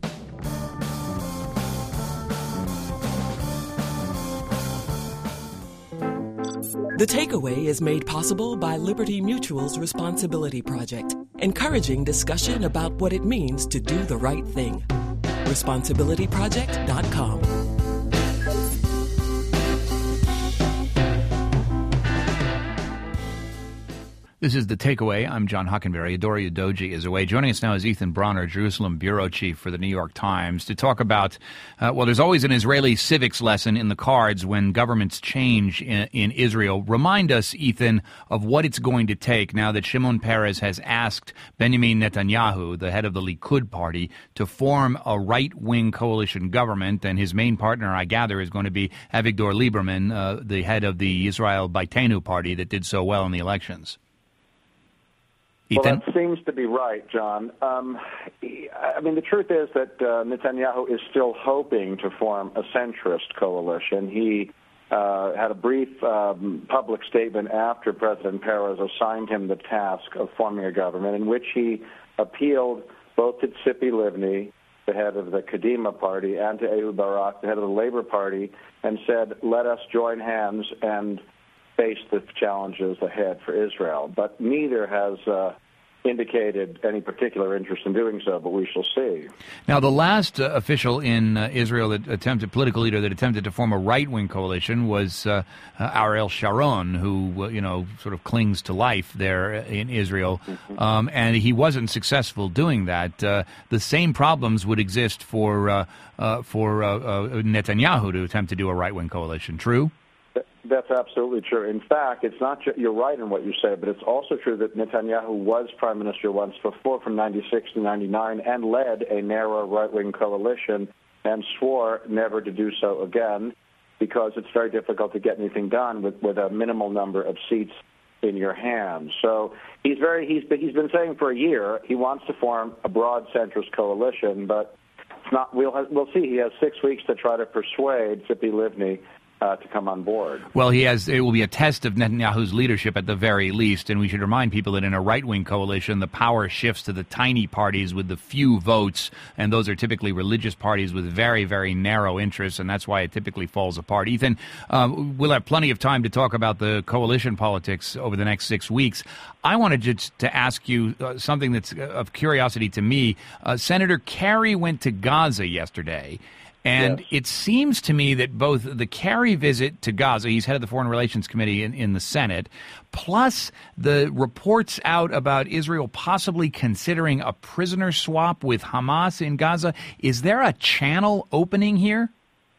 Speaker 4: The Takeaway is made possible by Liberty Mutual's Responsibility Project, encouraging discussion about what it means to do the right thing. responsibility project dot com.
Speaker 2: This is The Takeaway. I'm John Hockenberry. Adora Udoji is away. Joining us now is Ethan Bronner, Jerusalem bureau chief for the New York Times, to talk about, uh, well, there's always an Israeli civics lesson in the cards when governments change in, in Israel. Remind us, Ethan, of what it's going to take now that Shimon Peres has asked Benjamin Netanyahu, the head of the Likud party, to form a right-wing coalition government, and his main partner, I gather, is going to be Avigdor Lieberman, uh, the head of the Israel Beitenu party that did so well in the elections.
Speaker 20: Well,
Speaker 2: Ethan?
Speaker 20: that seems to be right, John. Um, I mean, the truth is that uh, Netanyahu is still hoping to form a centrist coalition. He uh, had a brief um, public statement after President Peres assigned him the task of forming a government, in which he appealed both to Tzipi Livni, the head of the Kadima party, and to Ehud Barak, the head of the Labor Party, and said, let us join hands and face the challenges ahead for Israel. But neither has uh, indicated any particular interest in doing so, but we shall see.
Speaker 2: Now, the last uh, official in uh, Israel that attempted, political leader that attempted to form a right-wing coalition was uh, uh, Ariel Sharon, who, uh, you know, sort of clings to life there in Israel. Mm-hmm. Um, and he wasn't successful doing that. Uh, the same problems would exist for, uh, uh, for uh, uh, Netanyahu to attempt to do a right-wing coalition. True?
Speaker 20: That's absolutely true. In fact, it's not ju- you're right in what you say, but it's also true that Netanyahu was prime minister once before, from ninety-six to ninety-nine, and led a narrow right-wing coalition and swore never to do so again, because it's very difficult to get anything done with, with a minimal number of seats in your hands. So he's very he's been, he's been saying for a year he wants to form a broad centrist coalition, but it's not. We'll have, we'll see. He has six weeks to try to persuade Tzipi Livni Uh, to come on board.
Speaker 2: Well, he has. It will be a test of Netanyahu's leadership at the very least, and we should remind people that in a right-wing coalition, the power shifts to the tiny parties with the few votes, and those are typically religious parties with very, very narrow interests, and that's why it typically falls apart. Ethan, um, we'll have plenty of time to talk about the coalition politics over the next six weeks. I wanted just to ask you uh, something that's of curiosity to me. Uh, Senator Kerry went to Gaza yesterday. And yes. It seems to me that both the Kerry visit to Gaza, he's head of the Foreign Relations Committee in, in the Senate, plus the reports out about Israel possibly considering a prisoner swap with Hamas in Gaza, is there a channel opening here?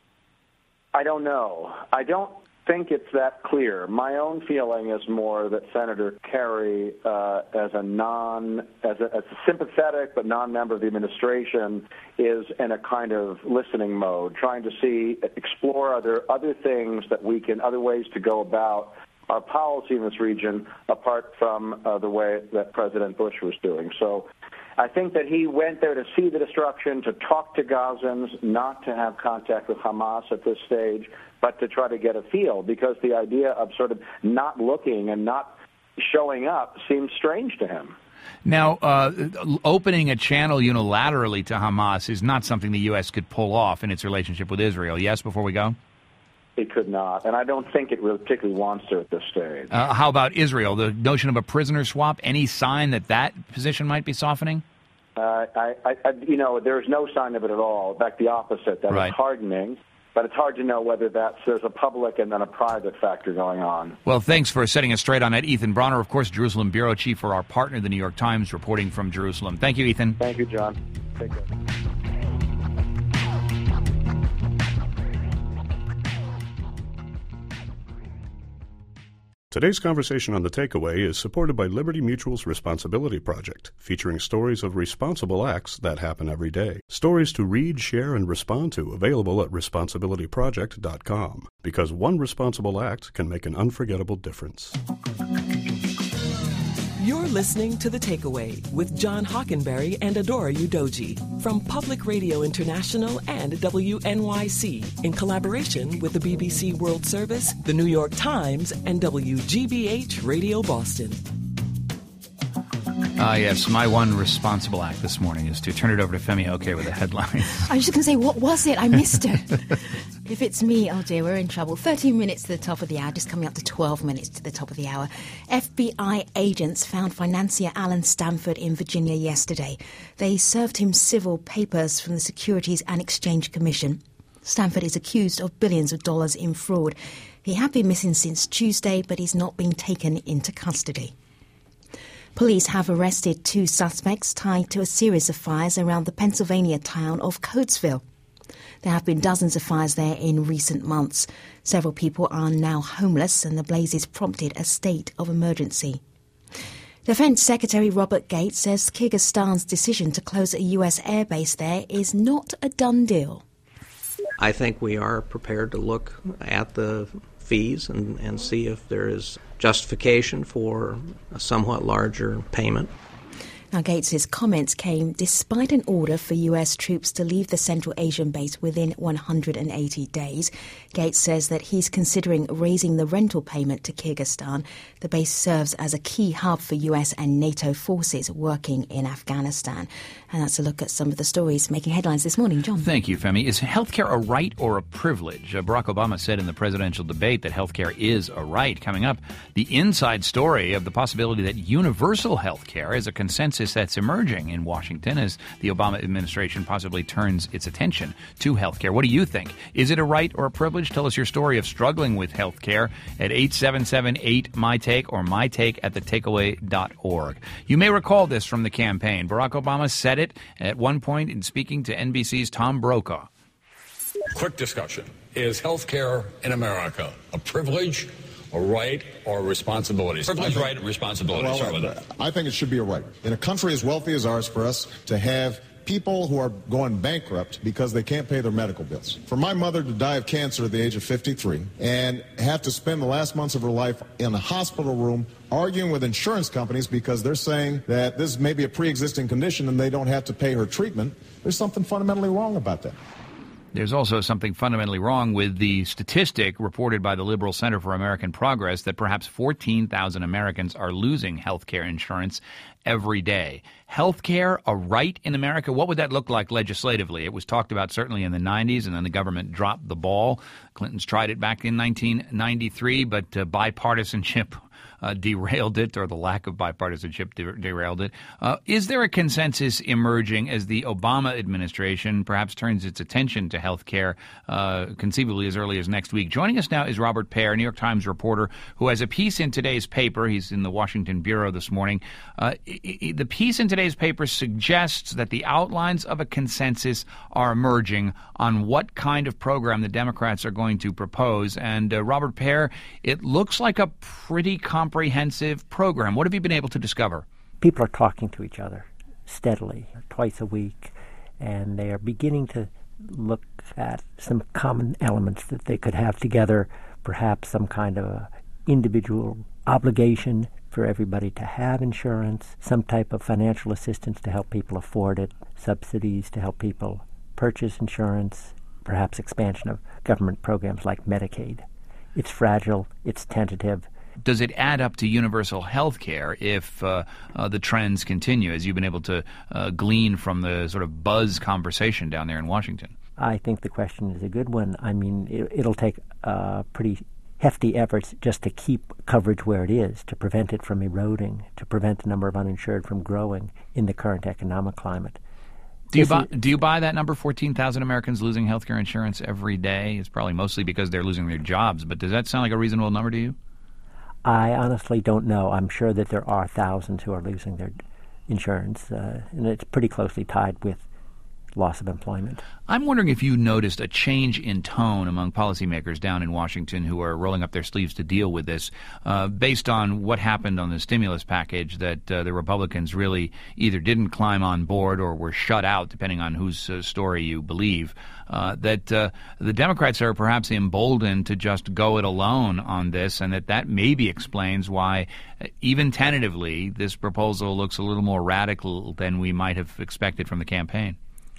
Speaker 20: I don't know. I don't think it's that clear. My own feeling is more that Senator Kerry, uh, as a non, as a, as a sympathetic but non-member of the administration, is in a kind of listening mode, trying to see, explore other other things that we can, other ways to go about our policy in this region, apart from uh, the way that President Bush was doing. So I think that he went there to see the destruction, to talk to Gazans, not to have contact with Hamas at this stage, but to try to get a feel, because the idea of sort of not looking and not showing up seems strange to him.
Speaker 2: Now, uh, opening a channel unilaterally to Hamas is not something the U S could pull off in its relationship with Israel. Yes, before we go?
Speaker 20: It could not, and I don't think it really particularly wants to at this stage.
Speaker 2: Uh, how about Israel? The notion of a prisoner swap, any sign that that position might be softening?
Speaker 20: Uh, I, I, you know, there's no sign of it at all. In fact, the opposite, that
Speaker 2: right.
Speaker 20: It's hardening. But it's hard to know whether that's, there's a public and then a private factor going on.
Speaker 2: Well, thanks for setting us straight on that. Ethan Bronner, of course, Jerusalem bureau chief for our partner, the New York Times, reporting from Jerusalem. Thank you, Ethan.
Speaker 20: Thank you, John. Take care.
Speaker 7: Today's conversation on The Takeaway is supported by Liberty Mutual's Responsibility Project, featuring stories of responsible acts that happen every day. Stories to read, share, and respond to, available at responsibility project dot com. Because one responsible act can make an unforgettable difference.
Speaker 4: You're listening to The Takeaway with John Hockenberry and Adora Udoji from Public Radio International and W N Y C in collaboration with the B B C World Service, the New York Times, and W G B H Radio Boston.
Speaker 2: Ah, uh, yes, my one responsible act this morning is to turn it over to Femi Oke with the headlines.
Speaker 5: I was just going to say, what was it? I missed it. If it's me, oh dear, we're in trouble. thirteen minutes to the top of the hour, just coming up to twelve minutes to the top of the hour. F B I agents found financier Alan Stanford in Virginia yesterday. They served him civil papers from the Securities and Exchange Commission. Stanford is accused of billions of dollars in fraud. He had been missing since Tuesday, but he's not been taken into custody. Police have arrested two suspects tied to a series of fires around the Pennsylvania town of Coatesville. There have been dozens of fires there in recent months. Several people are now homeless, and the blazes prompted a state of emergency. Defense Secretary Robert Gates says Kyrgyzstan's decision to close a U S airbase there is not a done deal.
Speaker 21: I think we are prepared to look at the fees and, and see if there is justification for a somewhat larger payment.
Speaker 5: Now, Gates's comments came despite an order for U S troops to leave the Central Asian base within one hundred eighty days. Gates says that he's considering raising the rental payment to Kyrgyzstan. The base serves as a key hub for U S and NATO forces working in Afghanistan. And that's a look at some of the stories making headlines this morning. John.
Speaker 2: Thank you, Femi. Is healthcare a right or a privilege? Uh, Barack Obama said in the presidential debate that healthcare is a right. Coming up, the inside story of the possibility that universal healthcare is a consensus that's emerging in Washington as the Obama administration possibly turns its attention to healthcare. What do you think? Is it a right or a privilege? Tell us your story of struggling with healthcare at eight seven seven eight M Y take or my take at the takeaway dot org. You may recall this from the campaign. Barack Obama said it at one point in speaking to N B C's Tom Brokaw.
Speaker 22: Quick discussion. Is healthcare in America a privilege, a right, or a responsibility? Privilege, right, and responsibility.
Speaker 23: Well,
Speaker 22: Start with that.
Speaker 23: I think it should be a right. In a country as wealthy as ours, for us to have people who are going bankrupt because they can't pay their medical bills. For my mother to die of cancer at the age of fifty-three and have to spend the last months of her life in a hospital room arguing with insurance companies because they're saying that this may be a pre-existing condition and they don't have to pay her treatment, there's something fundamentally wrong about that.
Speaker 2: There's also something fundamentally wrong with the statistic reported by the Liberal Center for American Progress that perhaps fourteen thousand Americans are losing health care insurance every day. Health care, a right in America? What would that look like legislatively? It was talked about certainly in the nineties, and then the government dropped the ball. Clintons tried it back in nineteen ninety-three, but uh, bipartisanship Uh, derailed it, or the lack of bipartisanship de- derailed it. Uh, is there a consensus emerging as the Obama administration perhaps turns its attention to health care, uh, conceivably as early as next week? Joining us now is Robert Pear, New York Times reporter, who has a piece in today's paper. He's in the Washington Bureau this morning. Uh, I- I- the piece in today's paper suggests that the outlines of a consensus are emerging on what kind of program the Democrats are going to propose. And uh, Robert Pear, it looks like a pretty comprehensive comprehensive program. What have you been able to discover?
Speaker 24: People are talking to each other steadily, twice a week, and they are beginning to look at some common elements that they could have together, perhaps some kind of a individual obligation for everybody to have insurance, some type of financial assistance to help people afford it, subsidies to help people purchase insurance, perhaps expansion of government programs like Medicaid. It's fragile, it's tentative.
Speaker 2: Does it add up to universal health care if uh, uh, the trends continue, as you've been able to uh, glean from the sort of buzz conversation down there in Washington?
Speaker 24: I think the question is a good one. I mean, it, it'll take uh, pretty hefty efforts just to keep coverage where it is, to prevent it from eroding, to prevent the number of uninsured from growing in the current economic climate.
Speaker 2: Do you, buy, do you buy that number, fourteen thousand Americans losing health care insurance every day? It's probably mostly because they're losing their jobs, but does that sound like a reasonable number to you?
Speaker 24: I honestly don't know. I'm sure that there are thousands who are losing their insurance, uh, and it's pretty closely tied with loss of employment.
Speaker 2: I'm wondering if you noticed a change in tone among policymakers down in Washington who are rolling up their sleeves to deal with this, uh, based on what happened on the stimulus package, that uh, the Republicans really either didn't climb on board or were shut out, depending on whose uh, story you believe, uh, that uh, the Democrats are perhaps emboldened to just go it alone on this, and that that maybe explains why, uh, even tentatively, this proposal looks a little more radical than we might have expected from the campaign.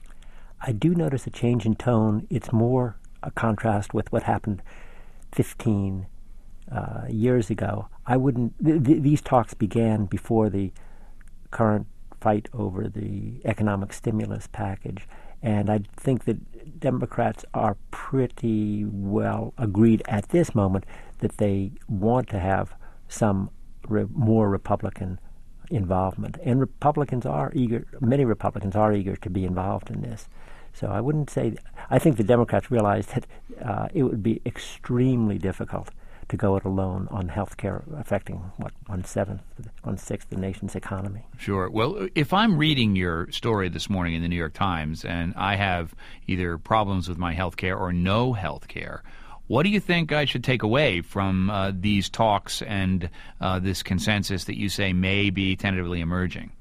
Speaker 24: I do notice a change in tone. It's more a contrast with what happened fifteen uh, years ago. I wouldn't. Th- th- these talks began before the current fight over the economic stimulus package, and I think that Democrats are pretty well agreed at this moment that they want to have some re- more Republican involvement, and Republicans are eager. Many Republicans are eager to be involved in this. So I wouldn't say. I think the Democrats realized that uh, it would be extremely difficult to go it alone on health care affecting, what, one-seventh, one-sixth of the nation's economy.
Speaker 2: Sure. Well, if I'm reading your story this morning in the New York Times and I have either problems with my health care or no health care, what do you think I should take away from uh, these talks and uh, this consensus that you say may be tentatively emerging?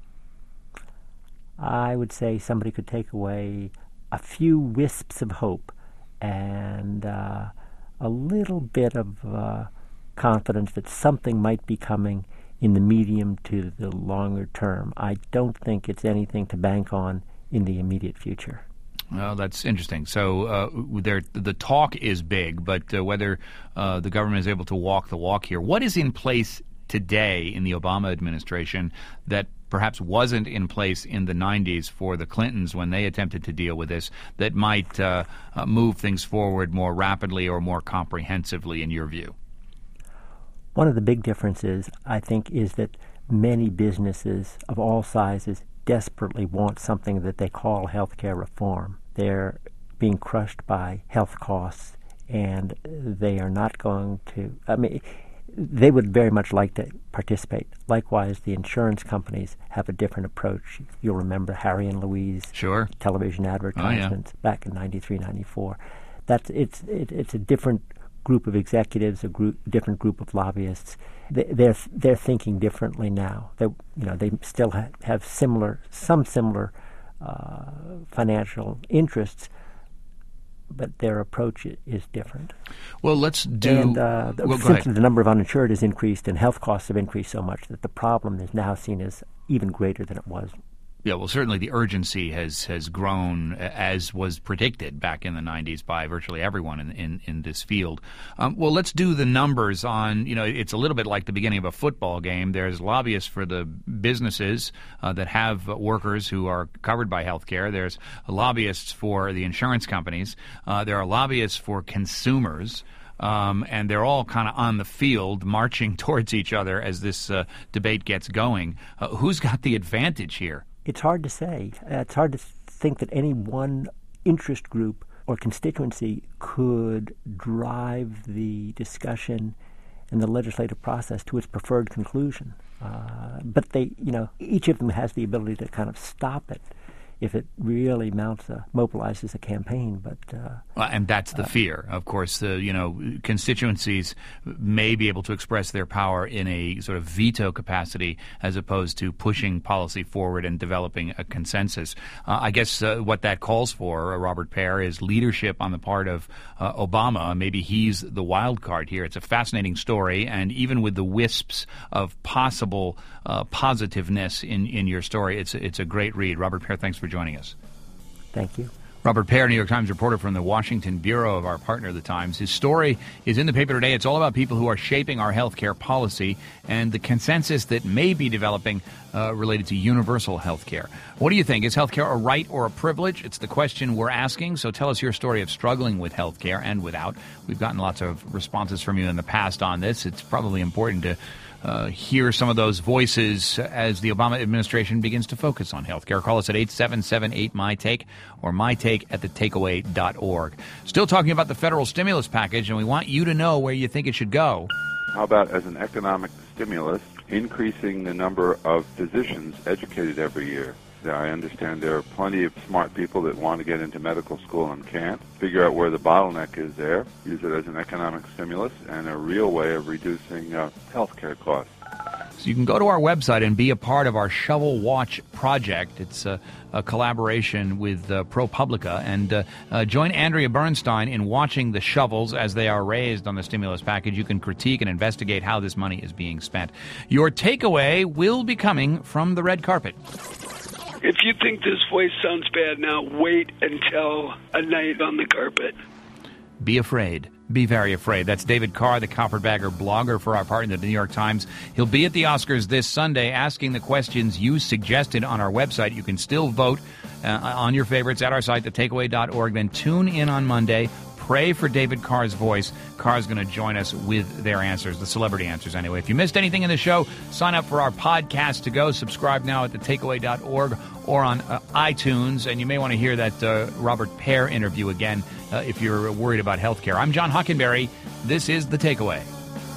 Speaker 24: I would say somebody could take away a few wisps of hope and uh, a little bit of uh, confidence that something might be coming in the medium to the longer term. I don't think it's anything to bank on in the immediate future.
Speaker 2: Well, that's interesting. So uh, there, the talk is big, but uh, whether uh, the government is able to walk the walk here, what is in place today in the Obama administration that perhaps wasn't in place in the nineties for the Clintons when they attempted to deal with this, that might uh, uh, move things forward more rapidly or more comprehensively, in your view?
Speaker 24: One of the big differences, I think, is that many businesses of all sizes desperately want something that they call healthcare reform. They're being crushed by health costs, and they are not going to, I mean, they would very much like to participate. Likewise, the insurance companies have a different approach. You'll remember Harry and Louise
Speaker 2: sure.
Speaker 24: television advertisements
Speaker 2: oh, yeah.
Speaker 24: back in ninety-three, ninety-four. That's, it's, it, it's a different group of executives, a group, different group of lobbyists. They, they're they're thinking differently now. They you know they still ha- have similar some similar uh, financial interests, but their approach is different.
Speaker 2: Well, let's do.
Speaker 24: And uh,
Speaker 2: well,
Speaker 24: simply the number of uninsured has increased, and health costs have increased so much that the problem is now seen as even greater than it was.
Speaker 2: Yeah, well, certainly the urgency has, has grown, as was predicted back in the nineties by virtually everyone in in, in this field. Um, well, let's do the numbers on, you know, it's a little bit like the beginning of a football game. There's lobbyists for the businesses uh, that have workers who are covered by health care. There's lobbyists for the insurance companies. Uh, there are lobbyists for consumers. Um, and they're all kind of on the field marching towards each other as this uh, debate gets going. Uh, who's got the advantage here?
Speaker 24: It's hard to say. Uh, it's hard to think that any one interest group or constituency could drive the discussion and the legislative process to its preferred conclusion. Uh, but they, you know, each of them has the ability to kind of stop it if it really mounts a, mobilizes a campaign. But uh,
Speaker 2: well, and that's the uh, fear, of course. Uh, you know, constituencies may be able to express their power in a sort of veto capacity as opposed to pushing policy forward and developing a consensus. Uh, I guess uh, what that calls for, uh, Robert Pear, is leadership on the part of uh, Obama. Maybe he's the wild card here. It's a fascinating story, and even with the wisps of possible uh, positiveness in, in your story, it's it's a great read. Robert Pear, thanks for joining us.
Speaker 24: Thank you.
Speaker 2: Robert Pear, New York Times reporter from the Washington bureau of our partner, The Times. His story is in the paper today. It's all about people who are shaping our health care policy and the consensus that may be developing uh, related to universal health care. What do you think? Is health care a right or a privilege? It's the question we're asking. So tell us your story of struggling with health care and without. We've gotten lots of responses from you in the past on this. It's probably important to Uh, hear some of those voices as the Obama administration begins to focus on health care. Call us at eight seven seven eight, M Y Take or my take at the takeaway dot org. Still talking about the federal stimulus package, and we want you to know where you think it should go.
Speaker 1: How about as an economic stimulus, increasing the number of physicians educated every year? I understand there are plenty of smart people that want to get into medical school and can't. Figure out where the bottleneck is there. Use it as an economic stimulus and a real way of reducing uh, health care costs.
Speaker 2: So you can go to our website and be a part of our Shovel Watch project. It's a, a collaboration with uh, ProPublica. And uh, uh, join Andrea Bernstein in watching the shovels as they are raised on the stimulus package. You can critique and investigate how this money is being spent. Your takeaway will be coming from the red carpet.
Speaker 19: If you think this voice sounds bad now, wait until a night on the carpet.
Speaker 2: Be afraid. Be very afraid. That's David Carr, the Carpetbagger blogger for our partner, the New York Times. He'll be at the Oscars this Sunday asking the questions you suggested on our website. You can still vote uh, on your favorites at our site, the takeaway dot org. Then tune in on Monday. Pray for David Carr's voice. Carr's going to join us with their answers, the celebrity answers anyway. If you missed anything in the show, sign up for our podcast to go. Subscribe now at the takeaway dot org or on uh, iTunes. And you may want to hear that uh, Robert Pear interview again uh, if you're worried about health care. I'm John Hockenberry. This is The Takeaway.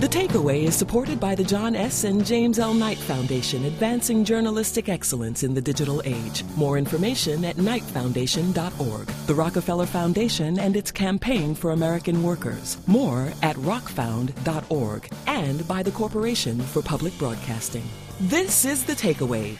Speaker 4: The Takeaway is supported by the John S. and James L. Knight Foundation, advancing journalistic excellence in the digital age. More information at knight foundation dot org. The Rockefeller Foundation and its campaign for American workers. More at rock found dot org. And by the Corporation for Public Broadcasting. This is The Takeaway.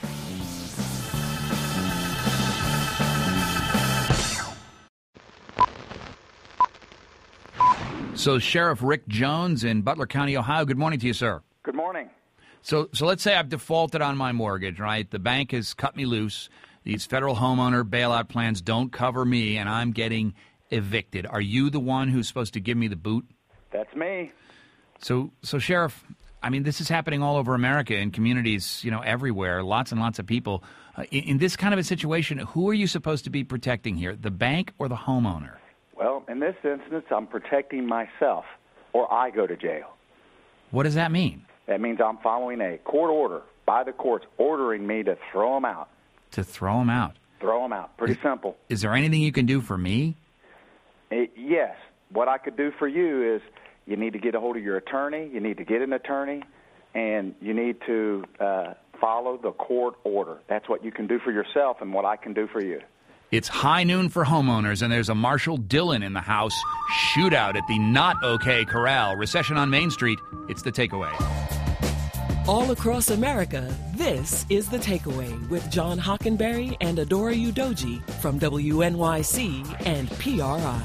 Speaker 2: So Sheriff Rick Jones in Butler County, Ohio, good morning to you, sir.
Speaker 3: Good morning.
Speaker 2: So so let's say I've defaulted on my mortgage, right? The bank has cut me loose. These federal homeowner bailout plans don't cover me, and I'm getting evicted. Are you the one who's supposed to give me the boot?
Speaker 3: That's me.
Speaker 2: So, so Sheriff, I mean, this is happening all over America in communities, you know, everywhere, lots and lots of people. Uh, in, in this kind of a situation, who are you supposed to be protecting here, the bank or the homeowner?
Speaker 3: Well, in this instance, I'm protecting myself, or I go to jail.
Speaker 2: What does that mean?
Speaker 3: That means I'm following a court order by the courts ordering me to throw them out.
Speaker 2: To throw them out?
Speaker 3: Throw them out. Pretty
Speaker 2: is,
Speaker 3: simple.
Speaker 2: Is there anything you can do for me?
Speaker 3: It, yes. What I could do for you is you need to get a hold of your attorney, you need to get an attorney, and you need to uh, follow the court order. That's what you can do for yourself and what I can do for you.
Speaker 2: It's high noon for homeowners, and there's a Marshall Dillon in the house. Shootout at the Not Okay Corral. Recession on Main Street. It's The Takeaway.
Speaker 4: All across America, this is The Takeaway with John Hockenberry and Adora Udoji from W N Y C and P R I.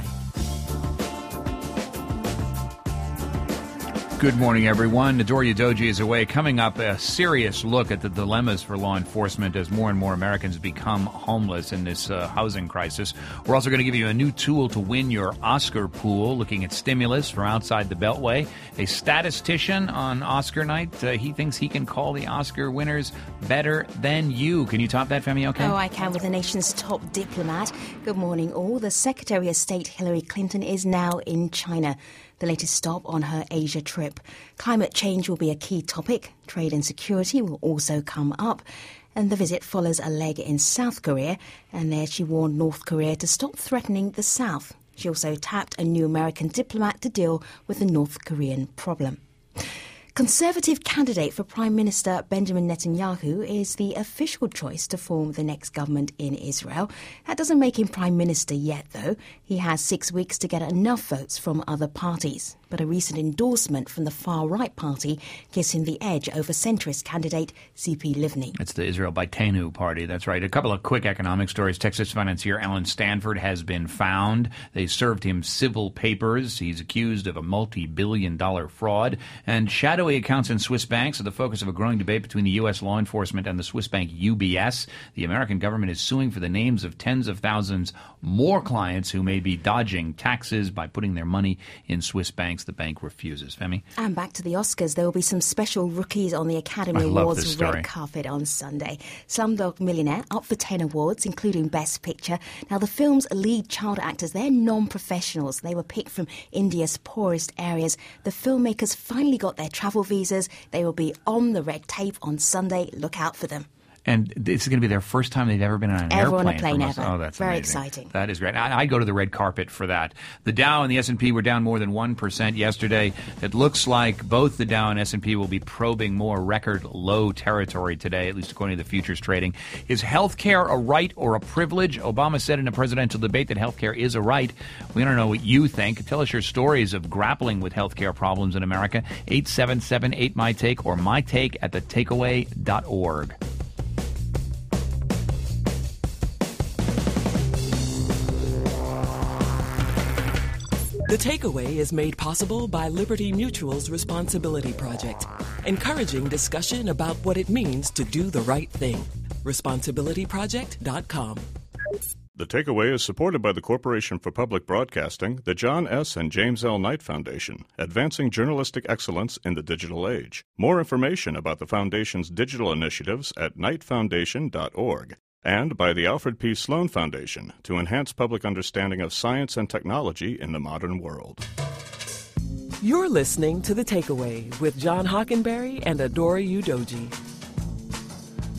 Speaker 2: Good morning, everyone. Adora Udoji is away. Coming up, a serious look at the dilemmas for law enforcement as more and more Americans become homeless in this uh, housing crisis. We're also going to give you a new tool to win your Oscar pool, looking at stimulus for outside the Beltway. A statistician on Oscar night, uh, he thinks he can call the Oscar winners better than you. Can you top that, Femi? Okay.
Speaker 5: Oh, I can, with the nation's top diplomat. Good morning, all. The Secretary of State Hillary Clinton is now in China, the latest stop on her Asia trip. Climate change will be a key topic. Trade and security will also come up. And the visit follows a leg in South Korea, and there she warned North Korea to stop threatening the South. She also tapped a new American diplomat to deal with the North Korean problem. Conservative candidate for Prime Minister Benjamin Netanyahu is the official choice to form the next government in Israel. That doesn't make him Prime Minister yet, though. He has six weeks to get enough votes from other parties. But a recent endorsement from the far-right party gives him the edge over centrist candidate Tzipi Livni.
Speaker 2: It's the Israel Beitenu party, that's right. A couple of quick economic stories. Texas financier Alan Stanford has been found. They served him civil papers. He's accused of a multi-billion dollar fraud. And shadowy accounts in Swiss banks are the focus of a growing debate between the U S law enforcement and the Swiss bank U B S. The American government is suing for the names of tens of thousands more clients who may be dodging taxes by putting their money in Swiss banks. The bank refuses. Femi?
Speaker 5: And back to the Oscars. There will be some special rookies on the Academy
Speaker 2: I love
Speaker 5: Awards
Speaker 2: this story.
Speaker 5: red carpet on Sunday. Slumdog Millionaire up for ten awards, including Best Picture. Now, the film's lead child actors, they're non-professionals. They were picked from India's poorest areas. The filmmakers finally got their travel visas. They will be on the red tape on Sunday. Look out for them.
Speaker 2: And this is going to be their first time they've ever been on an
Speaker 5: ever
Speaker 2: airplane.
Speaker 5: on a plane
Speaker 2: ever.
Speaker 5: ever.
Speaker 2: Oh, that's
Speaker 5: very
Speaker 2: amazing.
Speaker 5: exciting.
Speaker 2: That is great. I, I'd go to the red carpet for that. The Dow and the S and P were down more than one percent yesterday. It looks like both the Dow and S and P will be probing more record low territory today, at least according to the futures trading. Is health care a right or a privilege? Obama said in a presidential debate that health care is a right. We don't know what you think. Tell us your stories of grappling with health care problems in America. eight seven seven eight M Y Take or my take at the takeaway dot org.
Speaker 4: The Takeaway is made possible by Liberty Mutual's Responsibility Project, encouraging discussion about what it means to do the right thing. responsibility project dot com.
Speaker 7: The Takeaway is supported by the Corporation for Public Broadcasting, the John S. and James L. Knight Foundation, advancing journalistic excellence in the digital age. More information about the Foundation's digital initiatives at knight foundation dot org. And by the Alfred P. Sloan Foundation to enhance public understanding of science and technology in the modern world.
Speaker 4: You're listening to The Takeaway with John Hockenberry and Adora Udoji.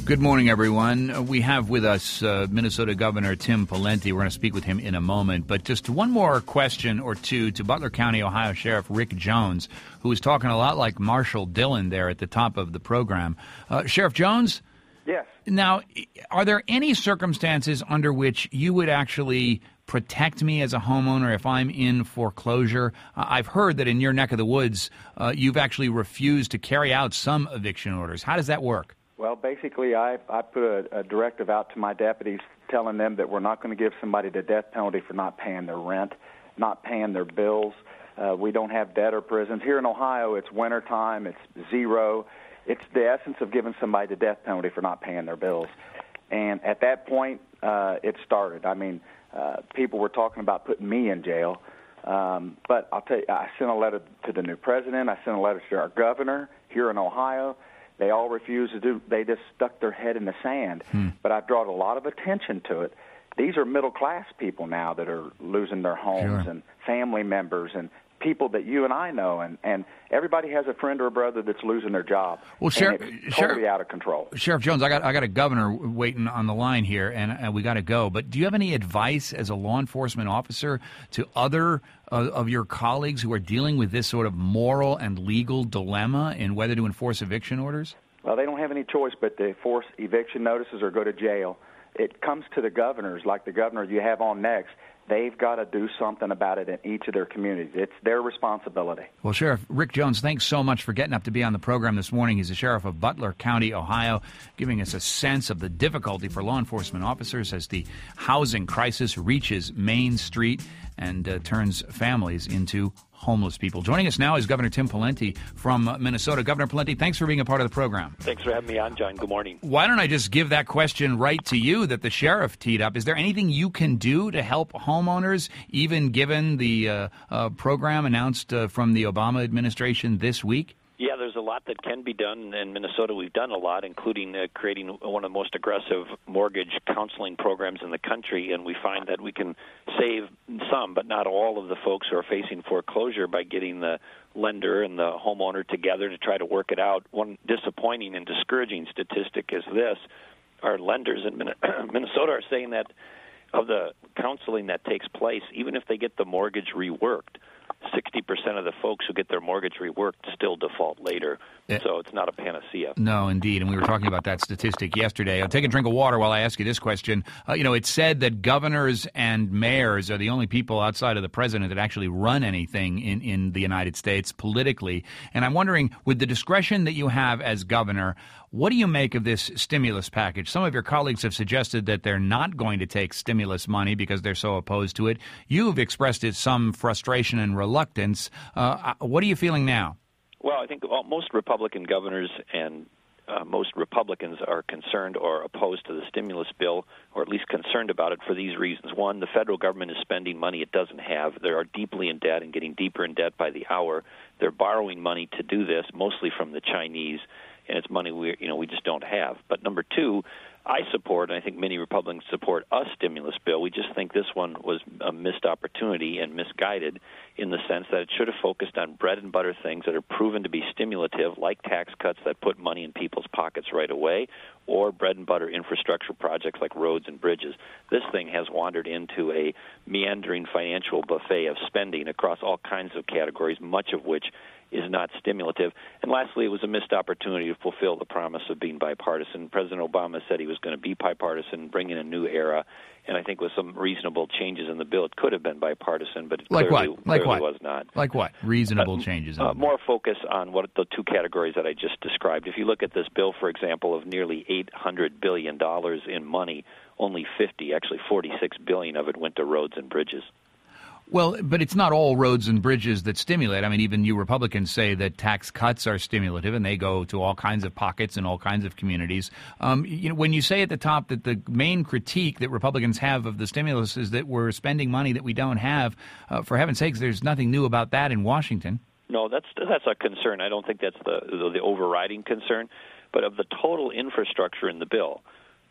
Speaker 2: Good morning, everyone. Uh, we have with us uh, Minnesota Governor Tim Pawlenty. We're going to speak with him in a moment. But just one more question or two to Butler County, Ohio Sheriff Rick Jones, who was talking a lot like Marshall Dillon there at the top of the program. Uh, Sheriff Jones?
Speaker 3: Yes.
Speaker 2: Now, are there any circumstances under which you would actually protect me as a homeowner if I'm in foreclosure? Uh, I've heard that in your neck of the woods, uh, you've actually refused to carry out some eviction orders. How does that work?
Speaker 3: Well, basically, I, I put a, a directive out to my deputies telling them that we're not going to give somebody the death penalty for not paying their rent, not paying their bills. Uh, we don't have debtor prisons. Here in Ohio, it's wintertime, it's zero. It's the essence of giving somebody the death penalty for not paying their bills. And at that point, uh, it started. I mean, uh, people were talking about putting me in jail. Um, but I'll tell you, I sent a letter to the new president. I sent a letter to our governor here in Ohio. They all refused to do. They just stuck their head in the sand. Hmm. But I've brought a lot of attention to it. These are middle-class people now that are losing their homes,
Speaker 2: Sure.
Speaker 3: and family members and people that you and I know, and, and everybody has a friend or a brother that's losing their job.
Speaker 2: Well, Sheriff,
Speaker 3: it's totally
Speaker 2: Sheriff,
Speaker 3: out of control.
Speaker 2: Sheriff Jones, I got I got a governor waiting on the line here, and, and we got to go. But do you have any advice as a law enforcement officer to other uh, of your colleagues who are dealing with this sort of moral and legal dilemma in whether to enforce eviction orders?
Speaker 3: Well, they don't have any choice but to enforce eviction notices or go to jail. It comes to the governors, like the governor you have on next. They've got to do something about it in each of their communities. It's their responsibility.
Speaker 2: Well, Sheriff Rick Jones, thanks so much for getting up to be on the program this morning. He's the sheriff of Butler County, Ohio, giving us a sense of the difficulty for law enforcement officers as the housing crisis reaches Main Street and uh, turns families into homeless people. Joining us now is Governor Tim Pawlenty from Minnesota. Governor Pawlenty, thanks for being a part of the program.
Speaker 6: Thanks for having me on, John. Good morning.
Speaker 2: Why don't I just give that question right to you that the sheriff teed up? Is there anything you can do to help homeowners, even given the uh, uh, program announced uh, from the Obama administration this week?
Speaker 6: Yeah, there's a lot that can be done. In Minnesota, we've done a lot, including uh, creating one of the most aggressive mortgage counseling programs in the country, and we find that we can save some, but not all of the folks who are facing foreclosure by getting the lender and the homeowner together to try to work it out. One disappointing and discouraging statistic is this. Our lenders in Minnesota are saying that of the counseling that takes place, even if they get the mortgage reworked, sixty percent of the folks who get their mortgage reworked still default later. Yeah. So it's not a panacea.
Speaker 2: No, indeed. And we were talking about that statistic yesterday. I'll take a drink of water while I ask you this question. Uh, you know, it's said that governors and mayors are the only people outside of the president that actually run anything in, in the United States politically. And I'm wondering, with the discretion that you have as governor, what do you make of this stimulus package? Some of your colleagues have suggested that they're not going to take stimulus money because they're so opposed to it. You've expressed it some frustration and reluctance. Uh, what are you feeling now?
Speaker 6: Well, I think most Republican governors and uh, most Republicans are concerned or opposed to the stimulus bill, or at least concerned about it for these reasons. One, the federal government is spending money it doesn't have. They are deeply in debt and getting deeper in debt by the hour. They're borrowing money to do this, mostly from the Chinese, and it's money we, you know, we just don't have. But number two, I support, and I think many Republicans support, a stimulus bill. We just think this one was a missed opportunity and misguided in the sense that it should have focused on bread and butter things that are proven to be stimulative, like tax cuts that put money in people's pockets right away, or bread and butter infrastructure projects like roads and bridges. This thing has wandered into a meandering financial buffet of spending across all kinds of categories, much of which is not stimulative. And lastly, it was a missed opportunity to fulfill the promise of being bipartisan. President Obama said he was going to be bipartisan, bring in a new era, and I think with some reasonable changes in the bill, it could have been bipartisan, but it
Speaker 2: like
Speaker 6: clearly,
Speaker 2: what? Like
Speaker 6: clearly
Speaker 2: what?
Speaker 6: was not.
Speaker 2: Like what? Reasonable
Speaker 6: uh,
Speaker 2: changes. In
Speaker 6: uh,
Speaker 2: the bill.
Speaker 6: More focus on what the two categories that I just described. If you look at this bill, for example, of nearly eight hundred billion dollars in money, only fifty, actually forty-six billion dollars of it went to roads and bridges.
Speaker 2: Well, but it's not all roads and bridges that stimulate. I mean, even you Republicans say that tax cuts are stimulative, and they go to all kinds of pockets and all kinds of communities. Um, you know, when you say at the top that the main critique that Republicans have of the stimulus is that we're spending money that we don't have, uh, for heaven's sakes, there's nothing new about that in Washington.
Speaker 6: No, that's that's a concern. I don't think that's the the, the overriding concern. But of the total infrastructure in the bill,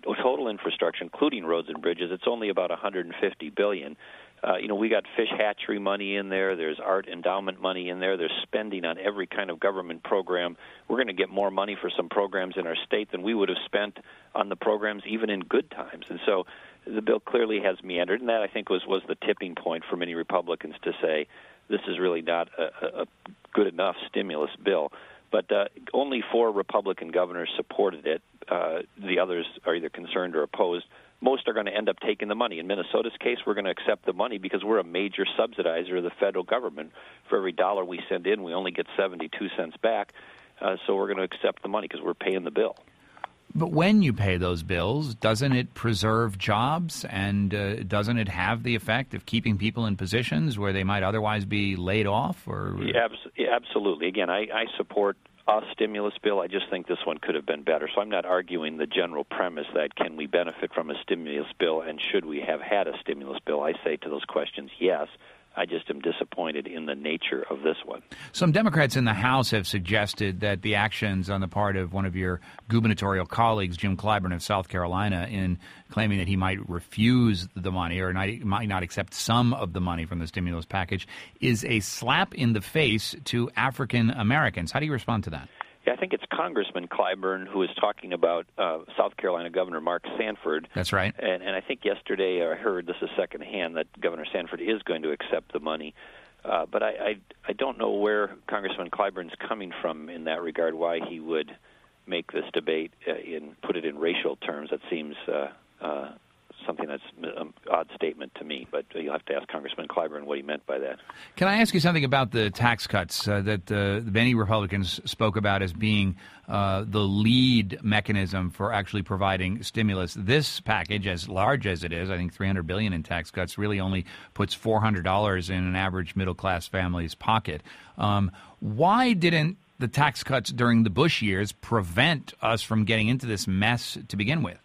Speaker 6: total infrastructure, including roads and bridges, it's only about one hundred fifty billion dollars. Uh, you know, we got fish hatchery money in there. There's art endowment money in there. There's spending on every kind of government program. We're going to get more money for some programs in our state than we would have spent on the programs even in good times. And so the bill clearly has meandered, and that, I think, was, was the tipping point for many Republicans to say this is really not a, a good enough stimulus bill. But uh, only four Republican governors supported it. Uh, the others are either concerned or opposed. Most are going to end up taking the money. In Minnesota's case, we're going to accept the money because we're a major subsidizer of the federal government. For every dollar we send in, we only get seventy-two cents back. Uh, so we're going to accept the money because we're paying the bill.
Speaker 2: But when you pay those bills, doesn't it preserve jobs, and uh, doesn't it have the effect of keeping people in positions where they might otherwise be laid off? Or
Speaker 6: yeah, absolutely. Again, I, I support a stimulus bill. I just think this one could have been better. So I'm not arguing the general premise that can we benefit from a stimulus bill and should we have had a stimulus bill. I say to those questions, yes. I just am disappointed in the nature of this one.
Speaker 2: Some Democrats in the House have suggested that the actions on the part of one of your gubernatorial colleagues, Jim Clyburn of South Carolina, in claiming that he might refuse the money or not, might not accept some of the money from the stimulus package, is a slap in the face to African Americans. How do you respond to that?
Speaker 6: Yeah, I think it's Congressman Clyburn who is talking about uh, South Carolina Governor Mark Sanford.
Speaker 2: That's right.
Speaker 6: And, and I think yesterday I heard, this is secondhand, that Governor Sanford is going to accept the money. Uh, but I, I, I don't know where Congressman Clyburn's coming from in that regard, why he would make this debate uh, in put it in racial terms. That seems uh, uh, something that's an odd statement to me, but you'll have to ask Congressman Clyburn what he meant by that.
Speaker 2: Can I ask you something about the tax cuts uh, that uh, many Republicans spoke about as being uh, the lead mechanism for actually providing stimulus? This package, as large as it is, I think three hundred billion dollars in tax cuts, really only puts four hundred dollars in an average middle-class family's pocket. Um, why didn't the tax cuts during the Bush years prevent us from getting into this mess to begin with?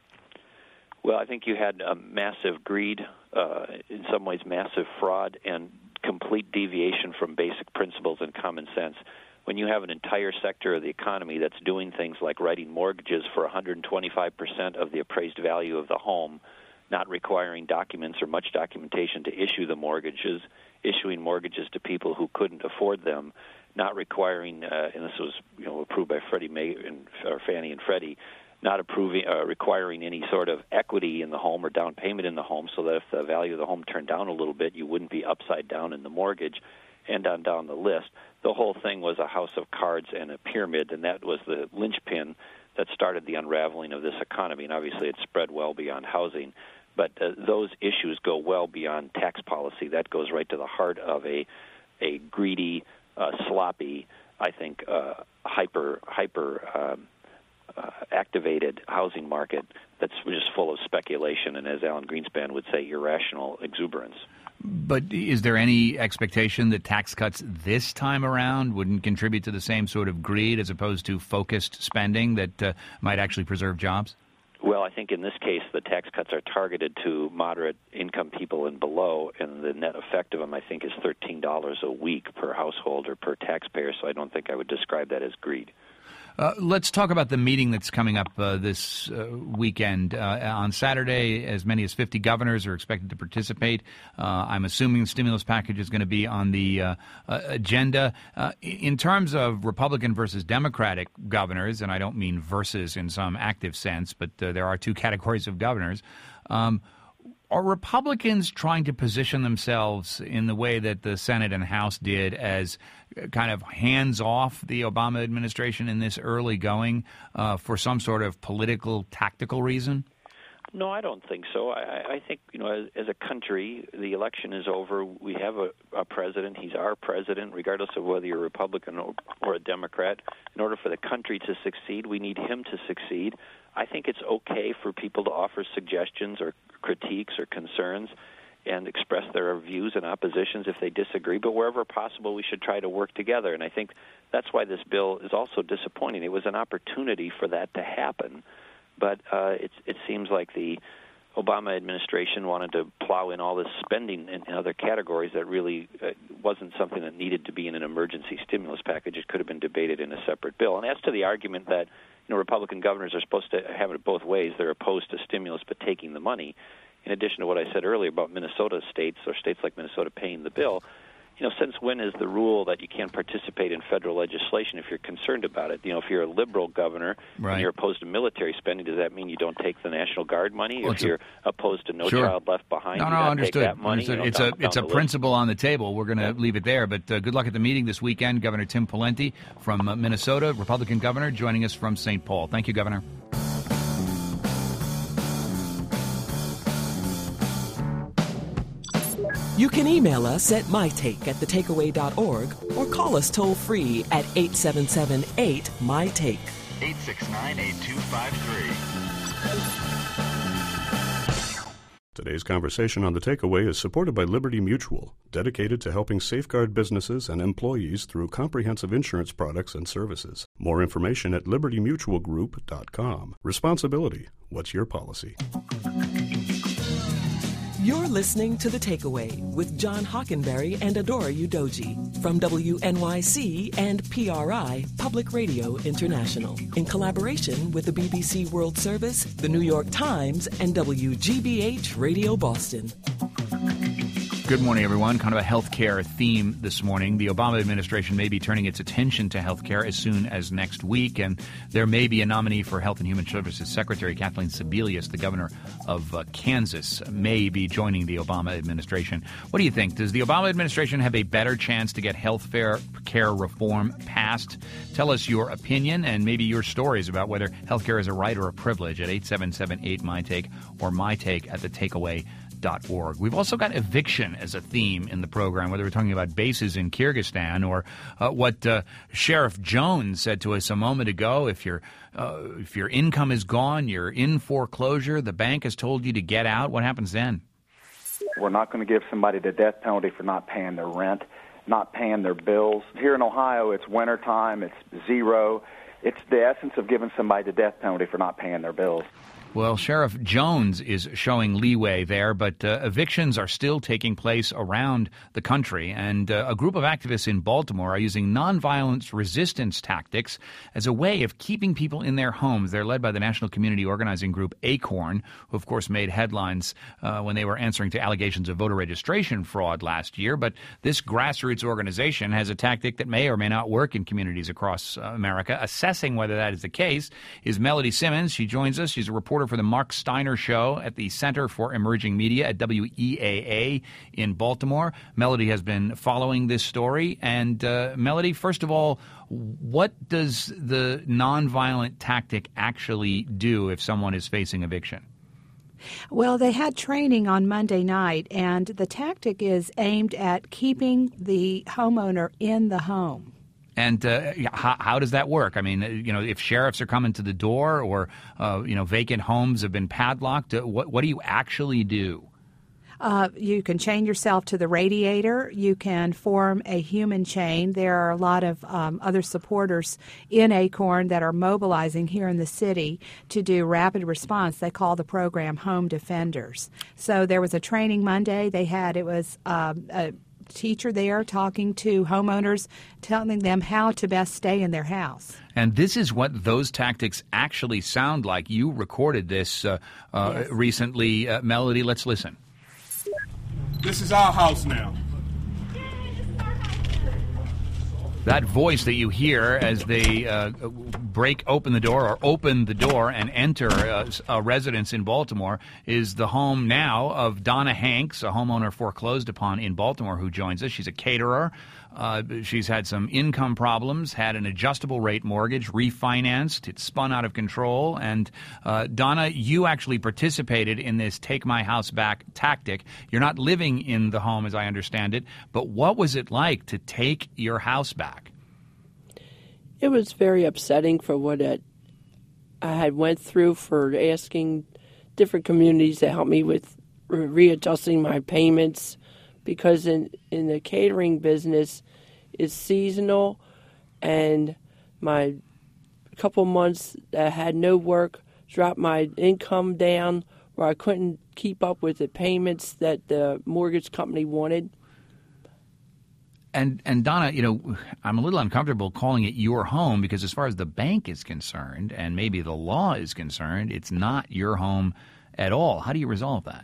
Speaker 6: Well, I think you had a massive greed, uh, in some ways massive fraud, and complete deviation from basic principles and common sense. When you have an entire sector of the economy that's doing things like writing mortgages for one hundred twenty-five percent of the appraised value of the home, not requiring documents or much documentation to issue the mortgages, issuing mortgages to people who couldn't afford them, not requiring, uh, and this was you know approved by Freddie Mae and or Fannie and Freddie, not approving, uh, requiring any sort of equity in the home or down payment in the home, so that if the value of the home turned down a little bit, you wouldn't be upside down in the mortgage, and on down the list. The whole thing was a house of cards and a pyramid, and that was the linchpin that started the unraveling of this economy, and obviously it spread well beyond housing. But uh, those issues go well beyond tax policy. That goes right to the heart of a a greedy, uh, sloppy, I think, uh, hyper, hyper um, Uh, activated housing market that's just full of speculation and, as Alan Greenspan would say, irrational exuberance.
Speaker 2: But is there any expectation that tax cuts this time around wouldn't contribute to the same sort of greed as opposed to focused spending that uh, might actually preserve jobs?
Speaker 6: Well, I think in this case the tax cuts are targeted to moderate income people and below, and the net effect of them, I think, is thirteen dollars a week per household or per taxpayer, so I don't think I would describe that as greed.
Speaker 2: Uh, let's talk about the meeting that's coming up uh, this uh, weekend. Uh, on Saturday, as many as fifty governors are expected to participate. Uh, I'm assuming the stimulus package is going to be on the uh, uh, agenda. Uh, in terms of Republican versus Democratic governors, and I don't mean versus in some active sense, but uh, there are two categories of governors, um, are Republicans trying to position themselves in the way that the Senate and House did as kind of hands-off the Obama administration in this early going uh, for some sort of political, tactical reason?
Speaker 6: No, I don't think so. I, I think, you know, as, as a country, the election is over. We have a, a president. He's our president, regardless of whether you're a Republican or, or a Democrat. In order for the country to succeed, we need him to succeed. I think it's okay for people to offer suggestions or critiques or concerns and express their views and oppositions if they disagree. But wherever possible, we should try to work together. And I think that's why this bill is also disappointing. It was an opportunity for that to happen. But uh, it, it seems like the Obama administration wanted to plow in all this spending in, in other categories that really uh, wasn't something that needed to be in an emergency stimulus package. It could have been debated in a separate bill. And as to the argument that, you know, Republican governors are supposed to have it both ways, they're opposed to stimulus but taking the money, in addition to what I said earlier about Minnesota states or states like Minnesota paying the bill, you know, since when is the rule that you can't participate in federal legislation if you're concerned about it? You know, if you're a liberal governor
Speaker 2: right.
Speaker 6: and you're opposed to military spending, does that mean you don't take the National Guard money?
Speaker 2: Well,
Speaker 6: if you're a, opposed to No
Speaker 2: sure.
Speaker 6: Child Left Behind,
Speaker 2: no,
Speaker 6: you
Speaker 2: no,
Speaker 6: not
Speaker 2: understood.
Speaker 6: take that money?
Speaker 2: Understood.
Speaker 6: You know,
Speaker 2: it's a
Speaker 6: down,
Speaker 2: it's
Speaker 6: down
Speaker 2: a
Speaker 6: the
Speaker 2: principle on the table. We're going to yeah. leave it there. But uh, good luck at the meeting this weekend. Governor Tim Pawlenty from uh, Minnesota, Republican governor, joining us from Saint Paul. Thank you, Governor.
Speaker 4: You can email us at mytake at the takeaway dot org or call us toll-free at eight seven seven eight, M Y Take.
Speaker 8: eight six nine, eight two five three.
Speaker 7: Today's conversation on The Takeaway is supported by Liberty Mutual, dedicated to helping safeguard businesses and employees through comprehensive insurance products and services. More information at liberty mutual group dot com. Responsibility. What's your policy?
Speaker 4: You're listening to The Takeaway with John Hockenberry and Adora Udoji from W N Y C and P R I, Public Radio International, in collaboration with the B B C World Service, the New York Times, and W G B H Radio Boston.
Speaker 2: Good morning, everyone. Kind of a healthcare theme this morning. The Obama administration may be turning its attention to healthcare as soon as next week, and there may be a nominee for Health and Human Services Secretary. Kathleen Sebelius, the governor of uh, Kansas, may be joining the Obama administration. What do you think? Does the Obama administration have a better chance to get health care reform passed? Tell us your opinion and maybe your stories about whether healthcare is a right or a privilege at eight seven seven eight, M Y Take or MyTake at the takeaway dot org. We've also got eviction as a theme in the program, whether we're talking about bases in Kyrgyzstan or uh, what uh, Sheriff Jones said to us a moment ago. If your uh, if your income is gone, you're in foreclosure, the bank has told you to get out, what happens then?
Speaker 3: We're not going to give somebody the death penalty for not paying their rent, not paying their bills. Here in Ohio, it's wintertime, it's zero. It's the essence of giving somebody the death penalty for not paying their bills.
Speaker 2: Well, Sheriff Jones is showing leeway there, but uh, evictions are still taking place around the country. And uh, a group of activists in Baltimore are using nonviolence resistance tactics as a way of keeping people in their homes. They're led by the national community organizing group ACORN, who, of course, made headlines uh, when they were answering to allegations of voter registration fraud last year. But this grassroots organization has a tactic that may or may not work in communities across uh, America. Assessing whether that is the case is Melody Simmons. She joins us. She's a reporter for the Mark Steiner Show at the Center for Emerging Media at W E A A in Baltimore. Melody has been following this story. And uh, Melody, first of all, what does the nonviolent tactic actually do if someone is facing eviction?
Speaker 9: Well, they had training on Monday night, and the tactic is aimed at keeping the homeowner in the home.
Speaker 2: And uh, how, how does that work? I mean, you know, if sheriffs are coming to the door or, uh, you know, vacant homes have been padlocked, uh, what, what do you actually do?
Speaker 9: Uh, you can chain yourself to the radiator. You can form a human chain. There are a lot of um, other supporters in ACORN that are mobilizing here in the city to do rapid response. They call the program Home Defenders. So there was a training Monday. They had, it was um, a teacher there talking to homeowners, telling them how to best stay in their house.
Speaker 2: And this is what those tactics actually sound like. You recorded this uh, uh, yes. recently. Uh, Melody, let's listen.
Speaker 10: This is our house now.
Speaker 2: That voice that you hear as they uh, break open the door or open the door and enter a, a residence in Baltimore is the home now of Donna Hanks, a homeowner foreclosed upon in Baltimore, who joins us. She's a caterer. Uh, she's had some income problems, had an adjustable rate mortgage, refinanced. It spun out of control. And uh, Donna, you actually participated in this Take My House Back tactic. You're not living in the home, as I understand it, but what was it like to take your house back?
Speaker 12: It was very upsetting for what it, I had went through, for asking different communities to help me with re- readjusting my payments, because in, in the catering business, it's seasonal, and my couple months that I had no work dropped my income down where I couldn't keep up with the payments that the mortgage company wanted.
Speaker 2: And and Donna, you know, I'm a little uncomfortable calling it your home because as far as the bank is concerned and maybe the law is concerned, it's not your home at all. How do you resolve that?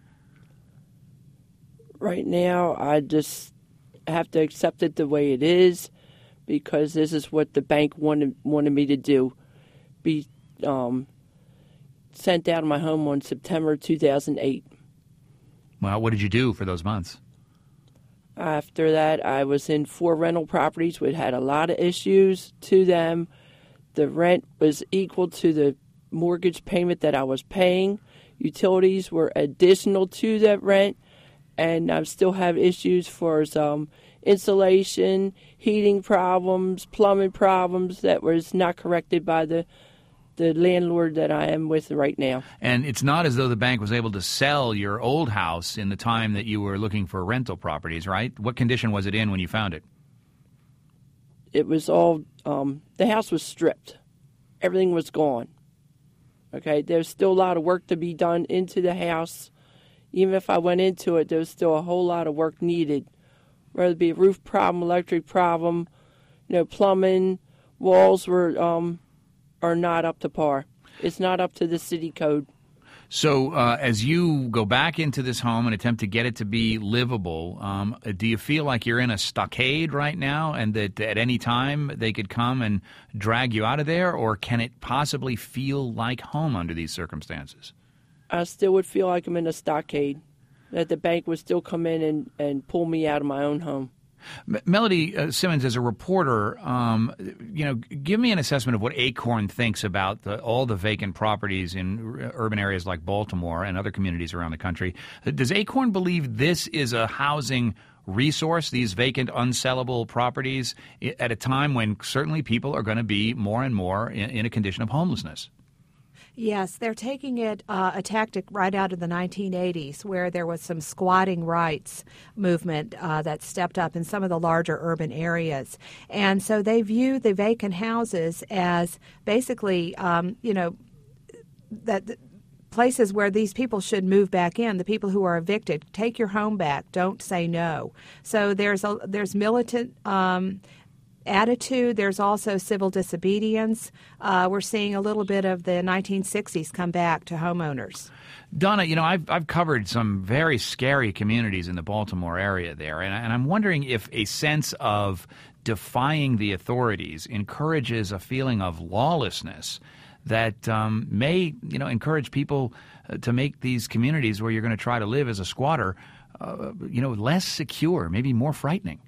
Speaker 12: Right now, I just have to accept it the way it is because this is what the bank wanted wanted me to do. Be um, sent out of my home on September two thousand eight.
Speaker 2: Well, what did you do for those months?
Speaker 12: After that, I was in four rental properties which had a lot of issues to them. The rent was equal to the mortgage payment that I was paying. Utilities were additional to that rent, and I still have issues for some insulation, heating problems, plumbing problems that was not corrected by the the landlord that I am with right now.
Speaker 2: And it's not as though the bank was able to sell your old house in the time that you were looking for rental properties, right? What condition was it in when you found it?
Speaker 12: It was all, um, the house was stripped. Everything was gone. Okay, there's still a lot of work to be done into the house. Even if I went into it, there was still a whole lot of work needed. Whether it be a roof problem, electric problem, you know, plumbing, walls were... Um, are not up to par. It's not up to the city code.
Speaker 2: So uh, as you go back into this home and attempt to get it to be livable, um, do you feel like you're in a stockade right now and that at any time they could come and drag you out of there, or can it possibly feel like home under these circumstances?
Speaker 12: I still would feel like I'm in a stockade, that the bank would still come in and, and pull me out of my own home.
Speaker 2: M- Melody uh, Simmons, as a reporter, um, you know, give me an assessment of what Acorn thinks about the, all the vacant properties in r- urban areas like Baltimore and other communities around the country. Does Acorn believe this is a housing resource, these vacant, unsellable properties, at a time when certainly people are going to be more and more in, in a condition of homelessness?
Speaker 9: Yes, they're taking it uh, a tactic right out of the nineteen eighties where there was some squatting rights movement uh, that stepped up in some of the larger urban areas. And so they view the vacant houses as basically, um, you know, that places where these people should move back in, the people who are evicted. Take your home back. Don't say no. So there's a, there's militant um attitude. There's also civil disobedience. Uh, we're seeing a little bit of the nineteen sixties come back to homeowners.
Speaker 2: Donna, you know, I've I've covered some very scary communities in the Baltimore area there, and, and I'm wondering if a sense of defying the authorities encourages a feeling of lawlessness that um, may, you know, encourage people uh, to make these communities where you're going to try to live as a squatter, uh, you know, less secure, maybe more frightening.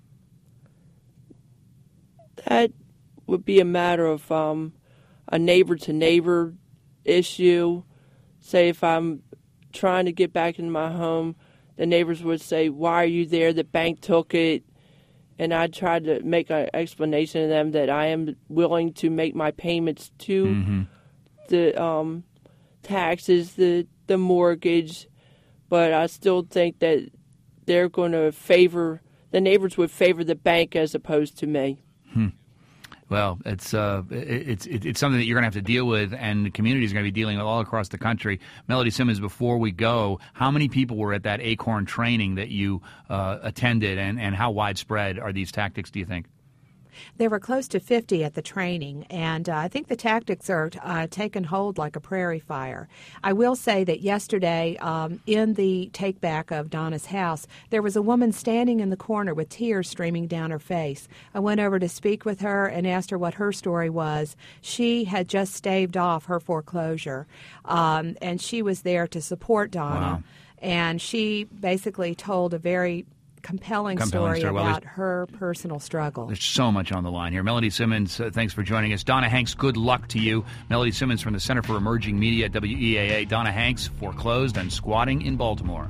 Speaker 12: That would be a matter of um, a neighbor-to-neighbor issue. Say if I'm trying to get back into my home, the neighbors would say, "Why are you there? The bank took it." And I tried to make an explanation to them that I am willing to make my payments to mm-hmm. the um, taxes, the, the mortgage, but I still think that they're going to favor, the neighbors would favor the bank as opposed to me.
Speaker 2: Hmm. Well, it's uh, it's it's something that you're going to have to deal with, and the community is going to be dealing with all across the country. Melody Simmons, before we go, how many people were at that Acorn training that you uh, attended, and, and how widespread are these tactics, do you think?
Speaker 9: There were close to fifty at the training, and uh, I think the tactics are uh, taking hold like a prairie fire. I will say that yesterday, um, in the take-back of Donna's house, there was a woman standing in the corner with tears streaming down her face. I went over to speak with her and asked her what her story was. She had just staved off her foreclosure, um, and she was there to support Donna.
Speaker 2: Wow.
Speaker 9: And she basically told a very compelling,
Speaker 2: compelling
Speaker 9: story,
Speaker 2: story well,
Speaker 9: about her personal struggle.
Speaker 2: There's so much on the line here. Melody Simmons, uh, thanks for joining us. Donna Hanks, good luck to you. Melody Simmons from the Center for Emerging Media at W E A A. Donna Hanks, foreclosed and squatting in Baltimore.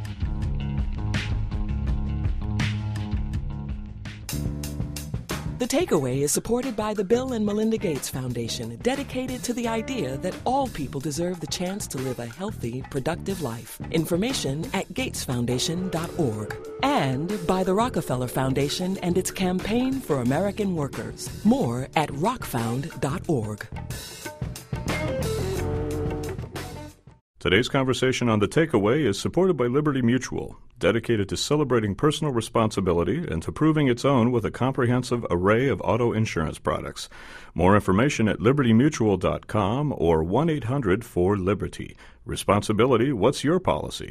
Speaker 4: The Takeaway is supported by the Bill and Melinda Gates Foundation, dedicated to the idea that all people deserve the chance to live a healthy, productive life. Information at gates foundation dot org. And by the Rockefeller Foundation and its campaign for American workers. More at rock found dot org.
Speaker 7: Today's conversation on The Takeaway is supported by Liberty Mutual, dedicated to celebrating personal responsibility and to proving its own with a comprehensive array of auto insurance products. More information at liberty mutual dot com or one eight hundred four liberty. Responsibility, what's your policy?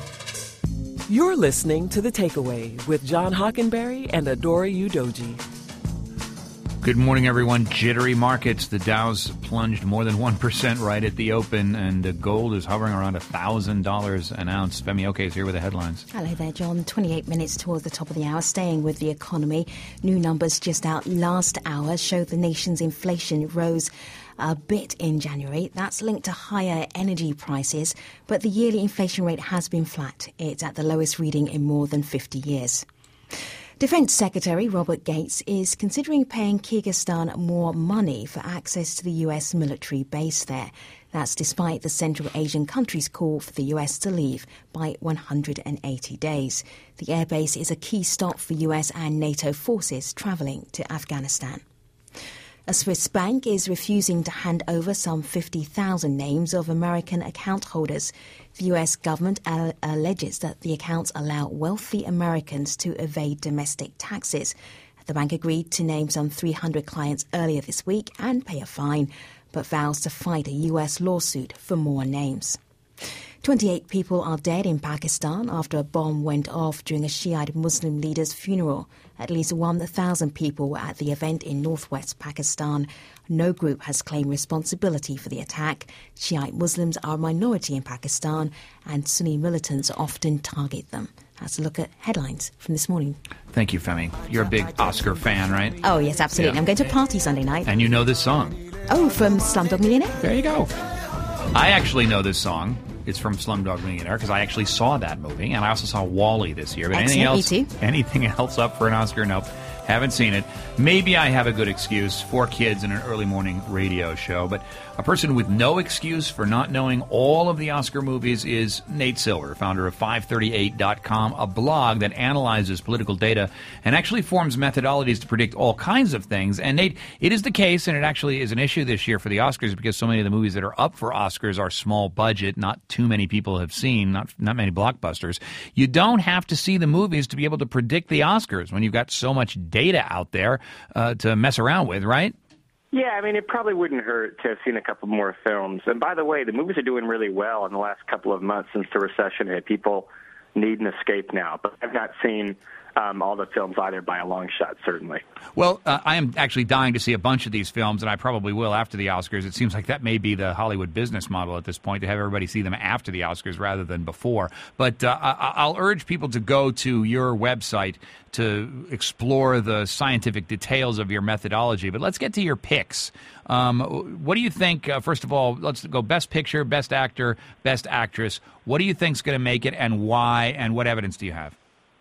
Speaker 4: You're listening to The Takeaway with John Hockenberry and Adora Udoji.
Speaker 2: Good morning, everyone. Jittery markets. The Dow's plunged more than one percent right at the open, and uh, gold is hovering around one thousand dollars an ounce. Femi Oke is here with the headlines.
Speaker 5: Hello there, John. twenty-eight minutes towards the top of the hour. Staying with the economy. New numbers just out last hour show the nation's inflation rose a bit in January. That's linked to higher energy prices, but the yearly inflation rate has been flat. It's at the lowest reading in more than fifty years. Defence Secretary Robert Gates is considering paying Kyrgyzstan more money for access to the U S military base there. That's despite the Central Asian country's call for the U S to leave by one hundred eighty days. The airbase is a key stop for U S and NATO forces travelling to Afghanistan. A Swiss bank is refusing to hand over some fifty thousand names of American account holders. The U S government al- alleges that the accounts allow wealthy Americans to evade domestic taxes. The bank agreed to name some three hundred clients earlier this week and pay a fine, but vows to fight a U S lawsuit for more names. twenty-eight people are dead in Pakistan after a bomb went off during a Shiite Muslim leader's funeral. At least one thousand people were at the event in northwest Pakistan. No group has claimed responsibility for the attack. Shiite Muslims are a minority in Pakistan, and Sunni militants often target them. That's a look at headlines from this morning.
Speaker 2: Thank you, Femi. You're a big Oscar fan, right?
Speaker 5: Oh, yes, absolutely.
Speaker 2: Yeah.
Speaker 5: I'm going to a party Sunday night.
Speaker 2: And you know this song.
Speaker 5: Oh, from Slumdog Millionaire?
Speaker 2: There you go. I actually know this song. It's from Slumdog Millionaire because I actually saw that movie, and I also saw WALL-E this year. But anything else,
Speaker 5: me too.
Speaker 2: anything else up for an Oscar? Nope. Haven't seen it. Maybe I have a good excuse. Four kids in an early morning radio show. But a person with no excuse for not knowing all of the Oscar movies is Nate Silver, founder of five thirty-eight dot com, a blog that analyzes political data and actually forms methodologies to predict all kinds of things. And Nate, it is the case, and it actually is an issue this year for the Oscars because so many of the movies that are up for Oscars are small budget, not too many people have seen, not not many blockbusters. You don't have to see the movies to be able to predict the Oscars when you've got so much data out there uh, to mess around with, right?
Speaker 11: Yeah, I mean, it probably wouldn't hurt to have seen a couple more films. And by the way, the movies are doing really well in the last couple of months since the recession hit. People need an escape now. But I've not seen um, all the films either by a long shot, certainly.
Speaker 2: Well, uh, I am actually dying to see a bunch of these films, and I probably will after the Oscars. It seems like that may be the Hollywood business model at this point, to have everybody see them after the Oscars rather than before. But uh, I- I'll urge people to go to your website to explore the scientific details of your methodology. But let's get to your picks. Um, what do you think, uh, first of all, let's go Best Picture, Best Actor, Best Actress. What do you think is going to make it, and why, and what evidence do you have?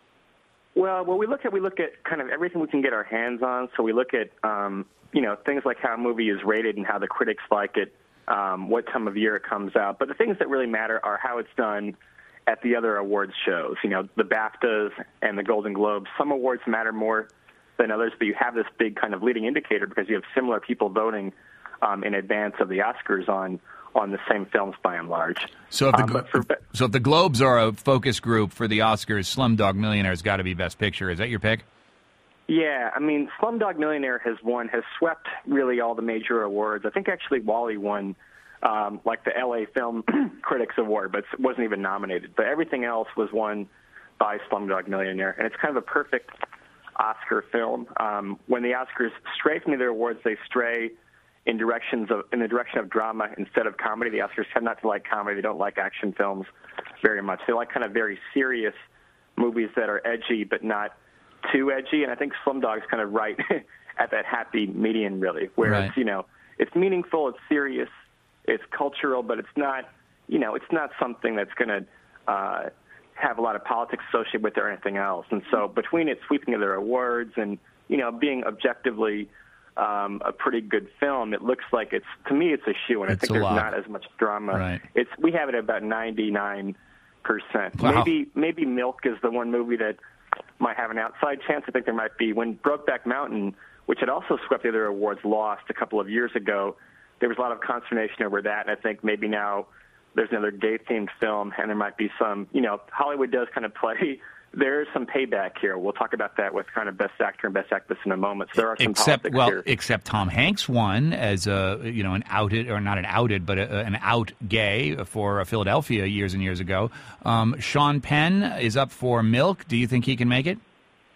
Speaker 11: Well, what we look at, we look at kind of everything we can get our hands on. So we look at, um, you know, things like how a movie is rated and how the critics like it, um, what time of year it comes out. But the things that really matter are how it's done at the other awards shows. You know, the BAFTAs and the Golden Globes. Some awards matter more than others, but you have this big kind of leading indicator because you have similar people voting um, in advance of the Oscars on on the same films by and large.
Speaker 2: So if the,
Speaker 11: um, but for,
Speaker 2: so if the Globes are a focus group for the Oscars, Slumdog Millionaire has got to be Best Picture. Is that your pick?
Speaker 11: Yeah, I mean, Slumdog Millionaire has won, has swept really all the major awards. I think actually WALL-E won um, like the L A Film Critics Award, but it wasn't even nominated. But everything else was won by Slumdog Millionaire, and it's kind of a perfect Oscar film. Um, when the Oscars stray from their awards, they stray in directions of in the direction of drama instead of comedy. The Oscars tend not to like comedy; they don't like action films very much. They like kind of very serious movies that are edgy but not too edgy. And I think Slumdog's kind of right at that happy median, really, where
Speaker 2: Right.
Speaker 11: it's you know it's meaningful, it's serious, it's cultural, but it's not you know it's not something that's going to uh, have a lot of politics associated with it or anything else. And so between it sweeping of their awards and you know being objectively Um, a pretty good film, it looks like it's, to me, it's a shoe, and I
Speaker 2: It's
Speaker 11: think
Speaker 2: a
Speaker 11: there's
Speaker 2: lot.
Speaker 11: not as much drama.
Speaker 2: Right.
Speaker 11: It's we have it at about ninety-nine percent.
Speaker 2: Wow.
Speaker 11: Maybe maybe Milk is the one movie that might have an outside chance. I think there might be. When Brokeback Mountain, which had also swept the other awards, lost a couple of years ago, there was a lot of consternation over that, and I think maybe now there's another gay-themed film, and there might be some, you know, Hollywood does kind of play. There's some payback here. We'll talk about that with kind of Best Actor and Best Actress in a moment. So there are some
Speaker 2: except,
Speaker 11: politics
Speaker 2: well,
Speaker 11: here.
Speaker 2: Except Tom Hanks won as a, you know, an outed, or not an outed, but a, an out gay for Philadelphia years and years ago. Um, Sean Penn is up for Milk. Do you think he can make it?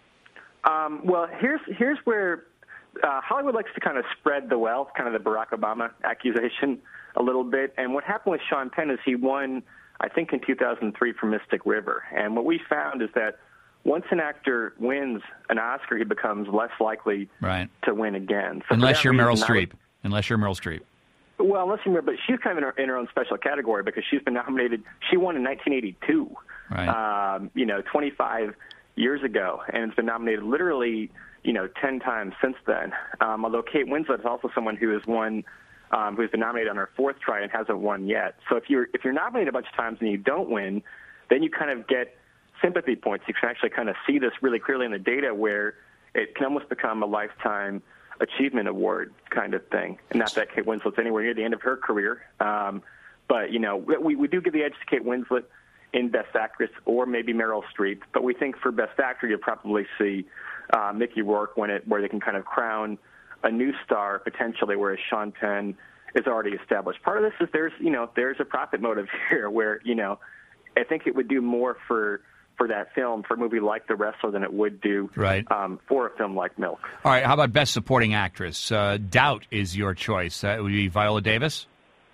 Speaker 11: Um, well, here's here's where uh, Hollywood likes to kind of spread the wealth, kind of the Barack Obama accusation a little bit. And what happened with Sean Penn is he won, I think, in two thousand three for Mystic River. And what we found is that once an actor wins an Oscar, he becomes less likely
Speaker 2: right.
Speaker 11: to win again. So
Speaker 2: unless you're Meryl
Speaker 11: reason,
Speaker 2: Streep.
Speaker 11: Would,
Speaker 2: unless you're Meryl Streep.
Speaker 11: Well, unless you're, but she's kind of in her, in her own special category because she's been nominated. She won in nineteen eighty-two,
Speaker 2: right.
Speaker 11: um, you know, twenty-five years ago, and has been nominated literally, you know, ten times since then. Um, although Kate Winslet is also someone who has won, um, who's been nominated on her fourth try and hasn't won yet. So if you're if you're nominated a bunch of times and you don't win, then you kind of get sympathy points. You can actually kind of see this really clearly in the data where it can almost become a lifetime achievement award kind of thing. And not that Kate Winslet's anywhere near the end of her career, um, but, you know, we, we do give the edge to Kate Winslet in Best Actress or maybe Meryl Streep, but we think for Best Actor you'll probably see uh, Mickey Rourke win it, where they can kind of crown a new star potentially, whereas Sean Penn is already established. Part of this is there's, you know, there's a profit motive here where, you know, I think it would do more for for that film, for a movie like The Wrestler, than it would do
Speaker 2: right.
Speaker 11: um, for a film like Milk.
Speaker 2: All right, how about Best Supporting Actress? Uh, Doubt is your choice. Uh, would it be Viola Davis?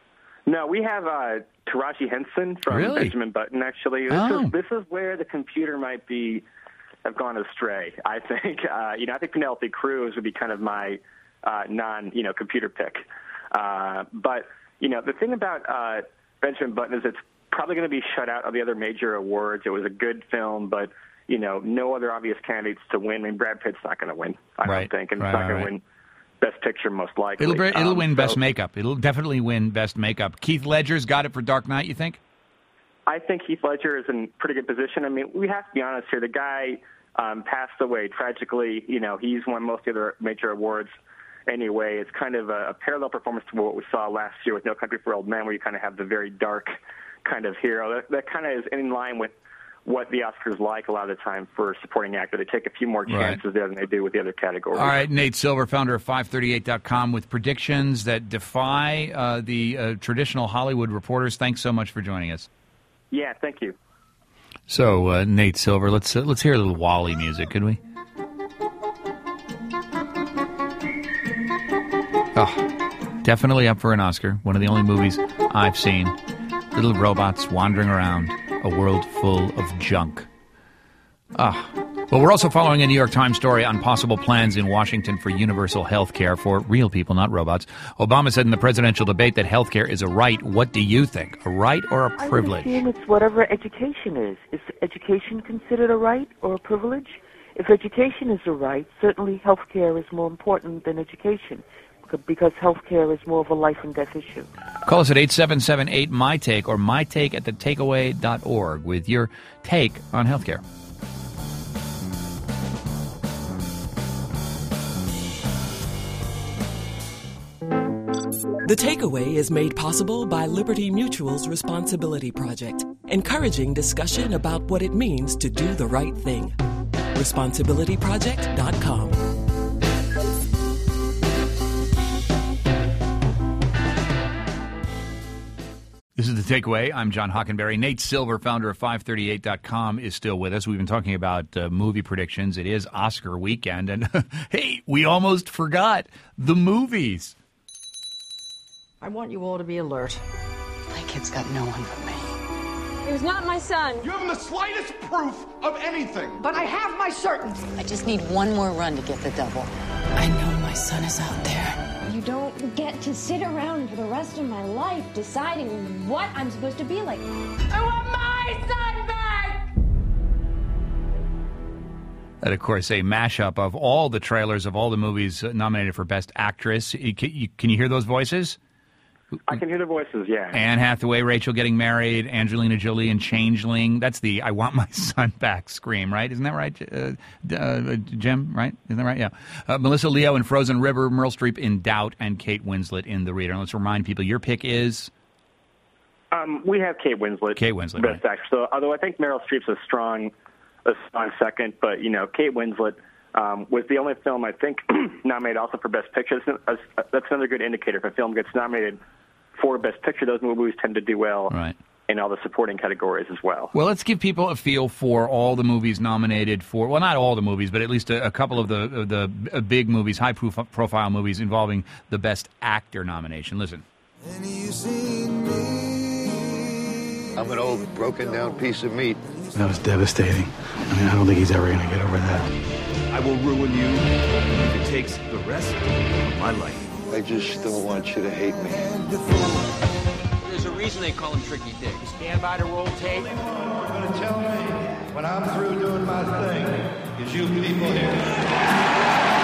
Speaker 11: No, we have uh, Taraji Henson from
Speaker 2: really?
Speaker 11: Benjamin Button, actually. This,
Speaker 2: oh.
Speaker 11: is, this is where the computer might be have gone astray, I think. Uh, you know, I think Penelope Cruz would be kind of my uh, non, you know, computer pick. Uh, but, you know, the thing about uh, Benjamin Button is it's probably going to be shut out of the other major awards. It was a good film, but, you know, no other obvious candidates to win. I mean, Brad Pitt's not going to win, I
Speaker 2: right.
Speaker 11: don't think, and
Speaker 2: right,
Speaker 11: it's not
Speaker 2: right,
Speaker 11: going
Speaker 2: right.
Speaker 11: to win Best Picture most likely.
Speaker 2: It'll, it'll
Speaker 11: um,
Speaker 2: win
Speaker 11: so,
Speaker 2: Best Makeup. It'll definitely win Best Makeup. Keith Ledger's got it for Dark Knight, you think?
Speaker 11: I think Heath Ledger is in pretty good position. I mean, we have to be honest here. The guy um, passed away tragically. You know, he's won most of the other major awards anyway. It's kind of a, a parallel performance to what we saw last year with No Country for Old Men, where you kind of have the very dark kind of hero. That, that kind of is in line with what the Oscars like a lot of the time for supporting actor. They take a few more chances right. there than they do with the other categories.
Speaker 2: All right, Nate Silver, founder of five thirty-eight dot com, with predictions that defy uh, the uh, traditional Hollywood reporters. Thanks so much for joining us.
Speaker 11: Yeah, thank you.
Speaker 2: So, uh, Nate Silver, let's uh, let's hear a little WALL-E music, could we? Oh, definitely up for an Oscar. One of the only movies I've seen. Little robots wandering around a world full of junk. Ah. Well, we're also following a New York Times story on possible plans in Washington for universal health care for real people, not robots. Obama said in the presidential debate that health care is a right. What do you think? A right or a privilege?
Speaker 13: I would assume it's whatever education is. Is education considered a right or a privilege? If education is a right, certainly health care is more important than education, because health care is more of a life and death issue.
Speaker 2: Call us at eight seven seven eight, M Y Take or my take at the takeaway dot org with your take on health care.
Speaker 4: The Takeaway is made possible by Liberty Mutual's Responsibility Project, encouraging discussion about what it means to do the right thing. responsibility project dot com.
Speaker 2: This is The Takeaway. I'm John Hockenberry. Nate Silver, founder of five thirty-eight dot com, is still with us. We've been talking about uh, movie predictions. It is Oscar weekend, and hey, we almost forgot the movies.
Speaker 14: I want you all to be alert.
Speaker 15: My kid's got no one but me.
Speaker 18: He was not my son.
Speaker 10: You haven't the slightest proof of anything.
Speaker 14: But I have my certainty.
Speaker 15: I just need one more run to get the double. I know my son is out there.
Speaker 16: You don't get to sit around for the rest of my life deciding what I'm supposed to be like. I want my son back!
Speaker 2: And, of course, a mashup of all the trailers of all the movies nominated for Best Actress. Can you, can you hear those voices?
Speaker 11: I can hear the voices, yeah.
Speaker 2: Anne Hathaway, Rachel getting married, Angelina Jolie and Changeling. That's the I want my son back scream, right? Isn't that right, uh, uh, Jim? Right? Isn't that right? Yeah. Uh, Melissa Leo in Frozen River, Meryl Streep in Doubt, and Kate Winslet in The Reader. And let's remind people, your pick is?
Speaker 11: Um, we have Kate Winslet.
Speaker 2: Kate Winslet,
Speaker 11: Best
Speaker 2: right.
Speaker 11: actress. So, although I think Meryl Streep's a strong, a strong second, but, you know, Kate Winslet um, was the only film, I think, nominated also for Best Picture. That's, that's another good indicator. If a film gets nominated for Best Picture, those movies tend to do well
Speaker 2: right.
Speaker 11: in all the supporting categories as well.
Speaker 2: Well, let's give people a feel for all the movies nominated for, well, not all the movies, but at least a, a couple of the of the uh, big movies, high-profile movies involving the Best Actor nomination. Listen.
Speaker 17: I'm an old, broken-down piece of meat.
Speaker 20: That was devastating. I mean, I don't think he's ever going to get over that.
Speaker 21: I will ruin you if it takes the rest of my life.
Speaker 17: I just don't want you to hate me.
Speaker 22: There's a reason they call him Tricky Dick. Stand by to roll tape.
Speaker 25: You're going to tell me when I'm through doing my thing is you people here.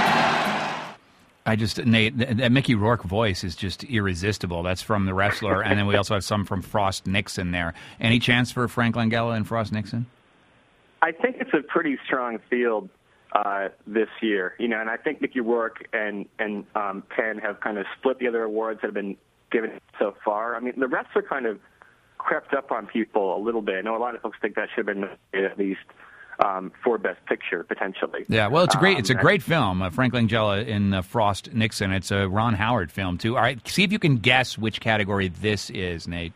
Speaker 2: I just, Nate, that, that Mickey Rourke voice is just irresistible. That's from The Wrestler, and then we also have some from Frost Nixon there. Any chance for Frank Langella and Frost Nixon?
Speaker 11: I think it's a pretty strong field uh, this year, you know, and I think Mickey Rourke and and um, Penn have kind of split the other awards that have been given so far. I mean, The Wrestler kind of crept up on people a little bit. I know a lot of folks think that should have been at least um, for Best Picture potentially.
Speaker 2: Yeah, well, it's a great,
Speaker 11: um,
Speaker 2: it's a great film. Uh, Frank Langella in uh, Frost Nixon. It's a Ron Howard film too. All right, see if you can guess which category this is, Nate.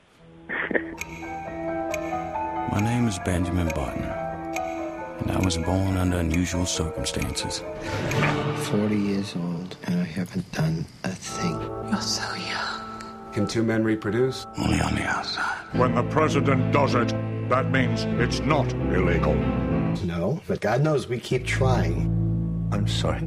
Speaker 26: My name is Benjamin Button, and I was born under unusual circumstances.
Speaker 27: Forty years old, and I haven't done a thing.
Speaker 15: You're so young.
Speaker 26: Can two men reproduce? Only on the outside.
Speaker 28: When the president does it, that means it's not illegal.
Speaker 27: No, but God knows we keep trying.
Speaker 26: I'm sorry.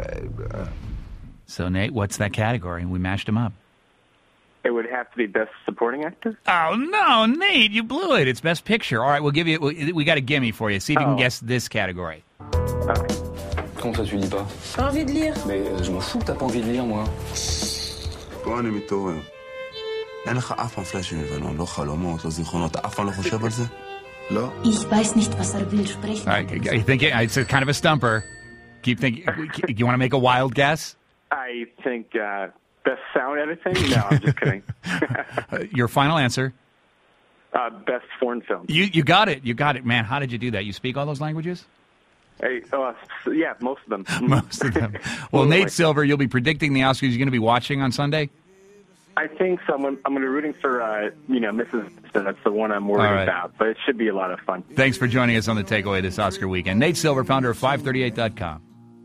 Speaker 2: So, Nate, what's that category? We mashed them up.
Speaker 11: It would have to be Best Supporting Actor?
Speaker 2: Oh, no, Nate, you blew it. It's Best Picture. All right, we'll give you, we, we got a gimme for you. See if you
Speaker 11: Oh.
Speaker 2: can guess this category.
Speaker 11: Okay.
Speaker 26: Comment ça, tu lis pas?
Speaker 15: Pas envie de lire.
Speaker 26: Mais euh, je m'en fous, t'as pas envie de lire, moi. בוא אני מתעורר. אין לך אף פעם פלאשים לבנון, לא חלומות, לא זיכרונות, אתה אף פעם לא חושב על זה? לא.
Speaker 15: Ich weiß nicht, was er will sprechen.
Speaker 2: All right, I think it, it's a kind of a stumper. Keep thinking. Do you want to make a wild guess?
Speaker 11: I think uh, Best Sound Editing? No, I'm just kidding.
Speaker 2: Uh, your final answer?
Speaker 11: Uh, best Foreign Film.
Speaker 2: You you got it. You got it, man. How did you do that? You speak all those languages?
Speaker 11: Hey, uh, yeah, most of them.
Speaker 2: Most of them. Well, Nate Silver, you'll be predicting the Oscars. You're going to be watching on Sunday?
Speaker 11: I think so. I'm, I'm going to be rooting for, uh, you know, Missus That's the one I'm worried
Speaker 2: All right.
Speaker 11: about, but it should be a lot of fun.
Speaker 2: Thanks for joining us on The Takeaway this Oscar weekend. Nate Silver, founder of five thirty-eight dot com.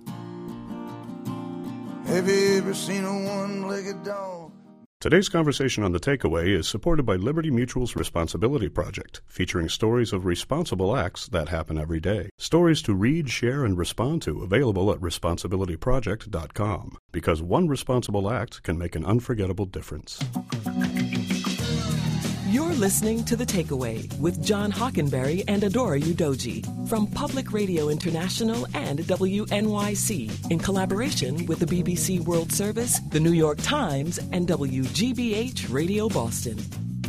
Speaker 29: Have you ever seen a one-legged dog?
Speaker 7: Today's conversation on The Takeaway is supported by Liberty Mutual's Responsibility Project, featuring stories of responsible acts that happen every day. Stories to read, share, and respond to, available at responsibility project dot com. Because one responsible act can make an unforgettable difference.
Speaker 4: You're listening to The Takeaway with John Hockenberry and Adora Udoji from Public Radio International and W N Y C in collaboration with the B B C World Service, the New York Times, and W G B H Radio Boston.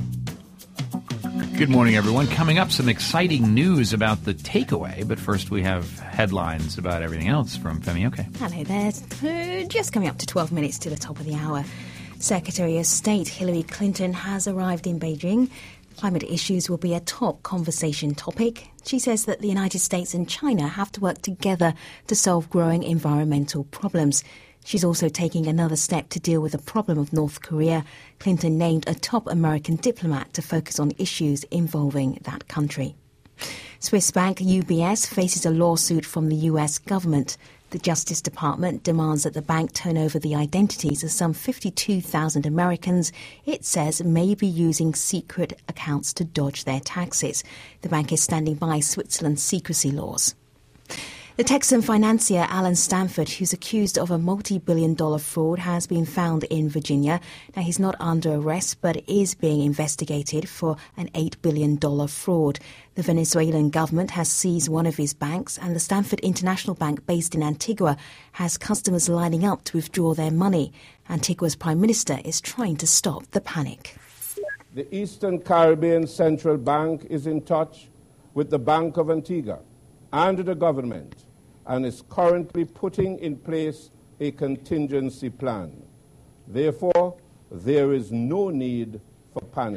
Speaker 2: Good morning, everyone. Coming up, some exciting news about The Takeaway, but first we have headlines about everything else from Femi Oke.
Speaker 5: Hello there. Uh, just coming up to twelve minutes to the top of the hour. Secretary of State Hillary Clinton has arrived in Beijing. Climate issues will be a top conversation topic. She says that the United States and China have to work together to solve growing environmental problems. She's also taking another step to deal with the problem of North Korea. Clinton named a top American diplomat to focus on issues involving that country. Swiss bank U B S faces a lawsuit from the U S government. The Justice Department demands that the bank turn over the identities of some fifty-two thousand Americans it says may be using secret accounts to dodge their taxes. The bank is standing by Switzerland's secrecy laws. The Texan financier Alan Stanford, who's accused of a multi-billion dollar fraud, has been found in Virginia. Now, he's not under arrest, but is being investigated for an eight billion dollar fraud. The Venezuelan government has seized one of his banks, and the Stanford International Bank, based in Antigua, has customers lining up to withdraw their money. Antigua's prime minister is trying to stop the panic.
Speaker 30: The Eastern Caribbean Central Bank is in touch with the Bank of Antigua and the government, and is currently putting in place a contingency plan. Therefore, there is no need for panic.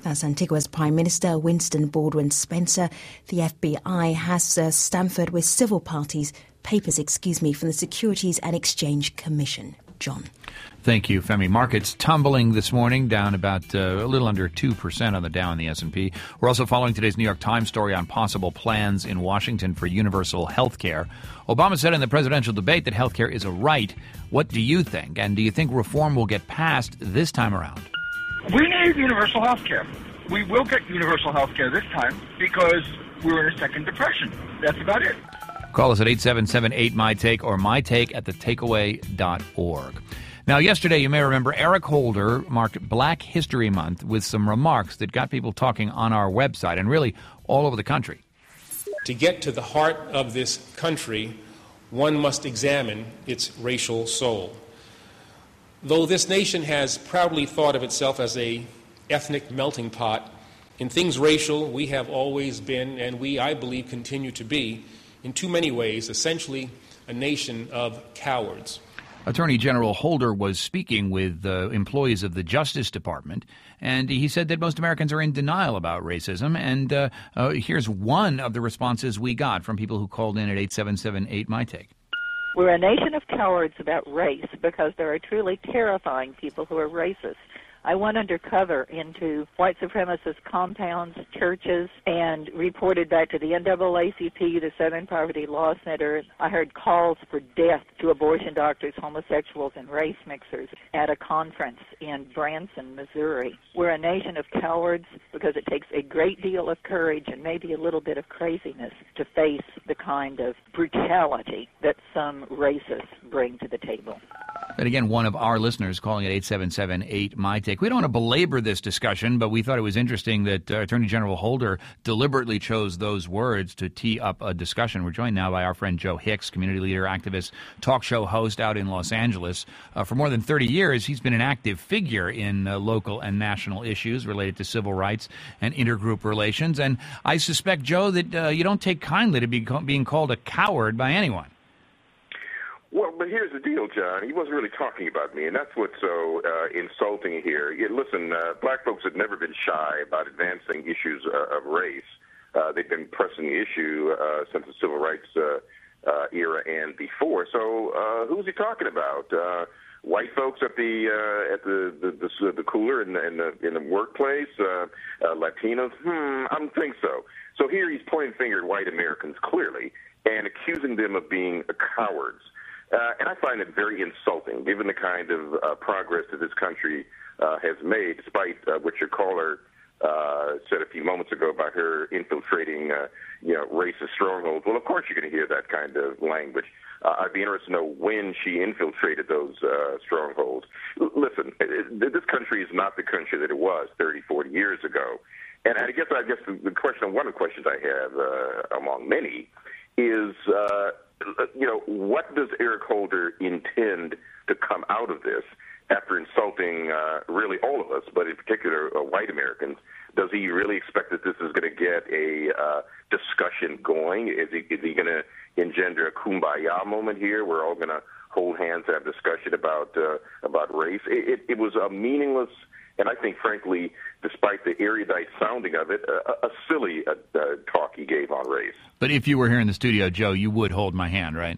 Speaker 5: That's Antigua's Prime Minister Winston Baldwin Spencer. The F B I has uh, Stanford with civil parties, papers, excuse me, from the Securities and Exchange Commission. John.
Speaker 2: Thank you, Femi. Markets tumbling this morning, down about uh, a little under two percent on the Dow and the S and P. We're also following today's New York Times story on possible plans in Washington for universal health care. Obama said in the presidential debate that health care is a right. What do you think? And do you think reform will get passed this time around?
Speaker 1: We need universal health care. We will get universal health care this time because we're in a second depression. That's about it.
Speaker 2: Call us at eight seven seven eight my take or my take at the takeaway dot org. Now, yesterday, you may remember, Eric Holder marked Black History Month with some remarks that got people talking on our website and really all over the country.
Speaker 3: To get to the heart of this country, one must examine its racial soul. Though this nation has proudly thought of itself as a ethnic melting pot, in things racial, we have always been, and we, I believe, continue to be, in too many ways, essentially a nation of cowards.
Speaker 2: Attorney General Holder was speaking with uh, employees of the Justice Department, and he said that most Americans are in denial about racism. And uh, uh, here's one of the responses we got from people who called in at eight seven seven eight my take.
Speaker 6: We're a nation of cowards about race because there are truly terrifying people who are racist. I went undercover into white supremacist compounds, churches, and reported back to the N double A C P, the Southern Poverty Law Center. I heard calls for death to abortion doctors, homosexuals, and race mixers at a conference in Branson, Missouri. We're a nation of cowards because it takes a great deal of courage and maybe a little bit of craziness to face the kind of brutality that some racists bring to the table.
Speaker 2: And again, one of our listeners calling at eight seven seven eight my take. We don't want to belabor this discussion, but we thought it was interesting that uh, Attorney General Holder deliberately chose those words to tee up a discussion. We're joined now by our friend Joe Hicks, community leader, activist, talk show host out in Los Angeles. Uh, for more than thirty years, he's been an active figure in uh, local and national issues related to civil rights and intergroup relations. And I suspect, Joe, that uh, you don't take kindly to be co- being called a coward by anyone.
Speaker 8: Well, but here's the deal, John. He wasn't really talking about me, and that's what's so uh, insulting here. Yeah, listen, uh, black folks have never been shy about advancing issues uh, of race. Uh, they've been pressing the issue uh, since the civil rights uh, uh, era and before. So uh, who's he talking about? Uh, white folks at the uh, at the the, the the cooler in the in the, in the workplace? Uh, uh, Latinos? Hmm, I don't think so. So here he's pointing the finger at white Americans clearly and accusing them of being cowards. Uh, and I find it very insulting, given the kind of uh, progress that this country uh, has made, despite uh, what your caller uh, said a few moments ago about her infiltrating, uh, you know, racist strongholds. Well, of course you're going to hear that kind of language. Uh, I'd be interested to know when she infiltrated those uh, strongholds. L- listen, this country is not the country that it was thirty, forty years ago. And I guess I guess the question, one of the questions I have, uh, among many, is, uh, you know, what does Eric Holder intend to come out of this after insulting uh, really all of us, but in particular uh, white Americans? Does he really expect that this is going to get a uh, discussion going? Is he, is he going to engender a kumbaya moment here? We're all going to hold hands and have discussion about uh, about race. It, it, it was a meaningless, and I think, frankly, despite the erudite sounding of it, a, a silly uh, uh, talk he gave on race.
Speaker 2: But if you were here in the studio, Joe, you would hold my hand, right?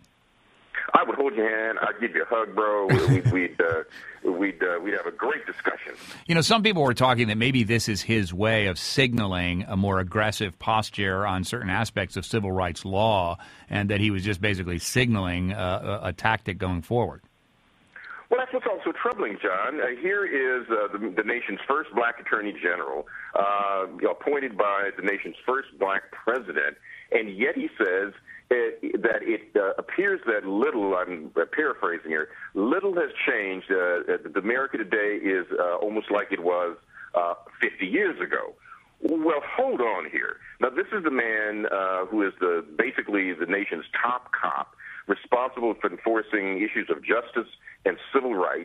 Speaker 8: I would hold your hand. I'd give you a hug, bro. We'd we'd uh, we'd, uh, we'd have a great discussion.
Speaker 2: You know, some people were talking that maybe this is his way of signaling a more aggressive posture on certain aspects of civil rights law, and that he was just basically signaling uh, a, a tactic going forward.
Speaker 8: Well, that's what's also troubling, John. Uh, here is uh, the, the nation's first black attorney general, uh, appointed by the nation's first black president, and yet he says uh, that it uh, appears that little, I'm paraphrasing here, little has changed. Uh, the America today is uh, almost like it was uh, fifty years ago. Well, hold on here. Now, this is the man uh, who is the basically the nation's top cop, responsible for enforcing issues of justice and civil rights.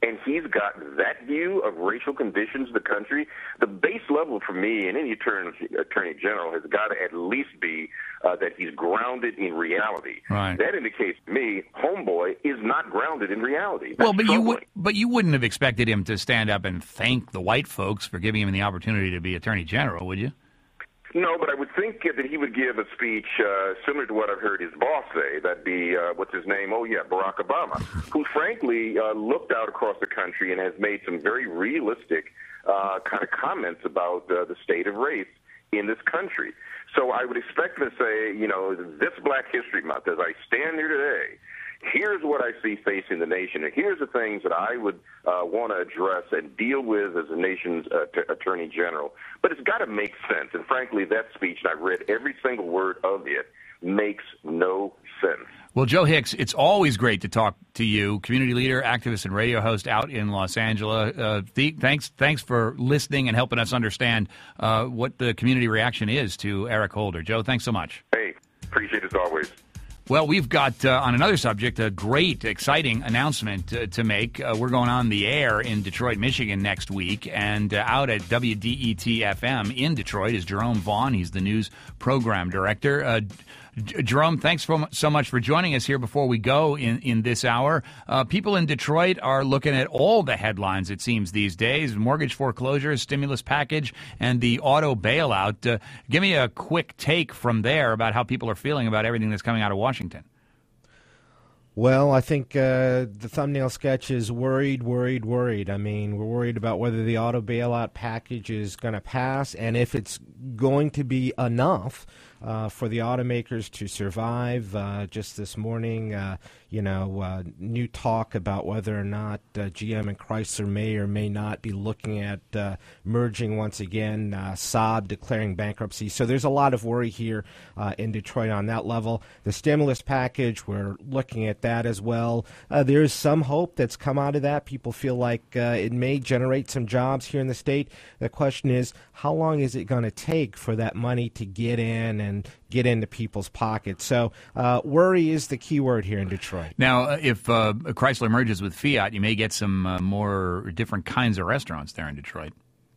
Speaker 8: and he's got that view of racial conditions in the country, the base level for me and any attorney, attorney general has got to at least be uh, that he's grounded in reality.
Speaker 2: Right.
Speaker 8: That indicates to me, homeboy is not grounded in reality. That's
Speaker 2: well, but
Speaker 8: troubling.
Speaker 2: you would, but you wouldn't have expected him to stand up and thank the white folks for giving him the opportunity to be attorney general, would you?
Speaker 8: No, but I would think that he would give a speech uh, similar to what I've heard his boss say. That'd be, uh, what's his name? Oh, yeah, Barack Obama, who frankly uh, looked out across the country and has made some very realistic uh, kind of comments about uh, the state of race in this country. So I would expect him to say, you know, this Black History Month, as I stand here today, here's what I see facing the nation, and here's the things that I would uh, want to address and deal with as the nation's uh, t- attorney general. But it's got to make sense. And frankly, that speech, and I've read every single word of it, makes no sense.
Speaker 2: Well, Joe Hicks, it's always great to talk to you, community leader, activist, and radio host out in Los Angeles. Uh, th- thanks, thanks for listening and helping us understand uh, what the community reaction is to Eric Holder. Joe, thanks so much.
Speaker 8: Hey, appreciate it as always.
Speaker 2: Well, we've got, uh, on another subject, a great, exciting announcement uh, to make. Uh, we're going on the air in Detroit, Michigan next week, and uh, out at W D E T F M in Detroit is Jerome Vaughn. He's the news program director. Uh, J- Jerome, thanks for, so much for joining us here before we go in, in this hour. Uh, people in Detroit are looking at all the headlines, it seems, these days. Mortgage foreclosure, stimulus package, and the auto bailout. Uh, give me a quick take from there about how people are feeling about everything that's coming out of Washington.
Speaker 9: Well, I think uh, the thumbnail sketch is worried, worried, worried. I mean, we're worried about whether the auto bailout package is going to pass and if it's going to be enough uh, for the automakers to survive. Uh, just this morning, uh, you know, uh, new talk about whether or not uh, G M and Chrysler may or may not be looking at uh, merging once again, uh, Saab declaring bankruptcy. So there's a lot of worry here uh, in Detroit on that level. The stimulus package, we're looking at that as well. Uh, there is some hope that's come out of that. People feel like uh, it may generate some jobs here in the state. The question is, how long is it going to take for that money to get in and get into people's pockets? So uh, worry is the key word here in Detroit.
Speaker 2: Now, if uh, Chrysler merges with Fiat, you may get some uh, more different kinds of restaurants there in Detroit.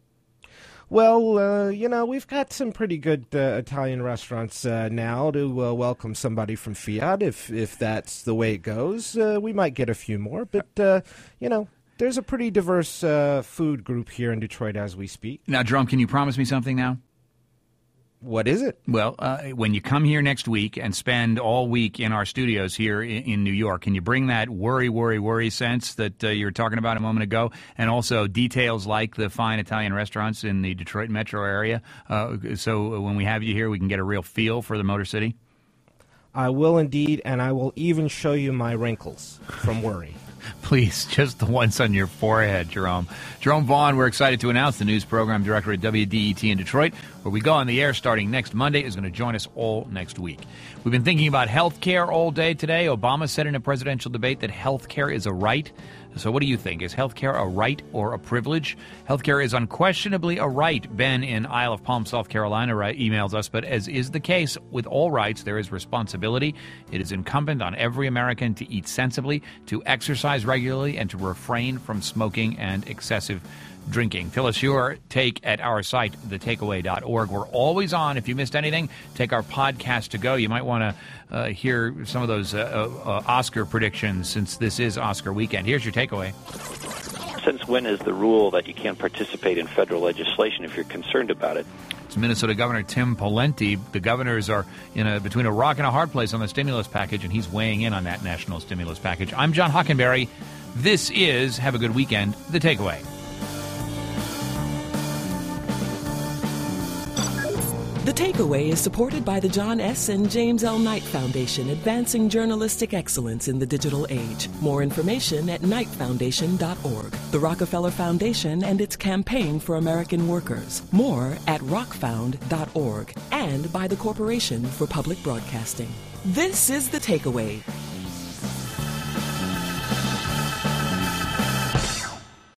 Speaker 9: Well, uh, you know, we've got some pretty good uh, Italian restaurants uh, now to uh, welcome somebody from Fiat. If if that's the way it goes, uh, we might get a few more. But, uh, you know, there's a pretty diverse uh, food group here in Detroit as we speak.
Speaker 2: Now, Jerome, can you promise me something now?
Speaker 9: What is it?
Speaker 2: Well, uh, when you come here next week and spend all week in our studios here in, in New York, can you bring that worry, worry, worry sense that uh, you were talking about a moment ago, and also details like the fine Italian restaurants in the Detroit metro area, uh, so when we have you here, we can get a real feel for the Motor City?
Speaker 9: I will indeed, and I will even show you my wrinkles from worry.
Speaker 2: Please, just the ones on your forehead, Jerome. Jerome Vaughn, we're excited to announce the news program director at W D E T in Detroit, where we go on the air starting next Monday, is going to join us all next week. We've been thinking about health care all day today. Obama said in a presidential debate that health care is a right. So what do you think? Is health care a right or a privilege? Health care is unquestionably a right. Ben in Isle of Palm, South Carolina, emails us, but as is the case with all rights, there is responsibility. It is incumbent on every American to eat sensibly, to exercise regularly, and to refrain from smoking and excessive drinking. Tell us your take at our site, the takeaway dot org. We're always on. If you missed anything, take our podcast to go. You might want to uh, hear some of those uh, uh, Oscar predictions since this is Oscar weekend. Here's your takeaway.
Speaker 10: Since when is the rule that you can't participate in federal legislation if you're concerned about it?
Speaker 2: It's Minnesota Governor Tim Pawlenty. The governors are in a, between a rock and a hard place on the stimulus package, and he's weighing in on that national stimulus package. I'm John Hockenberry. This is, have a good weekend, The Takeaway.
Speaker 4: The Takeaway is supported by the John S. and James L. Knight Foundation, advancing journalistic excellence in the digital age. More information at knight foundation dot org. The Rockefeller Foundation and its campaign for American workers. More at rock found dot org. And by the Corporation for Public Broadcasting. This is The Takeaway.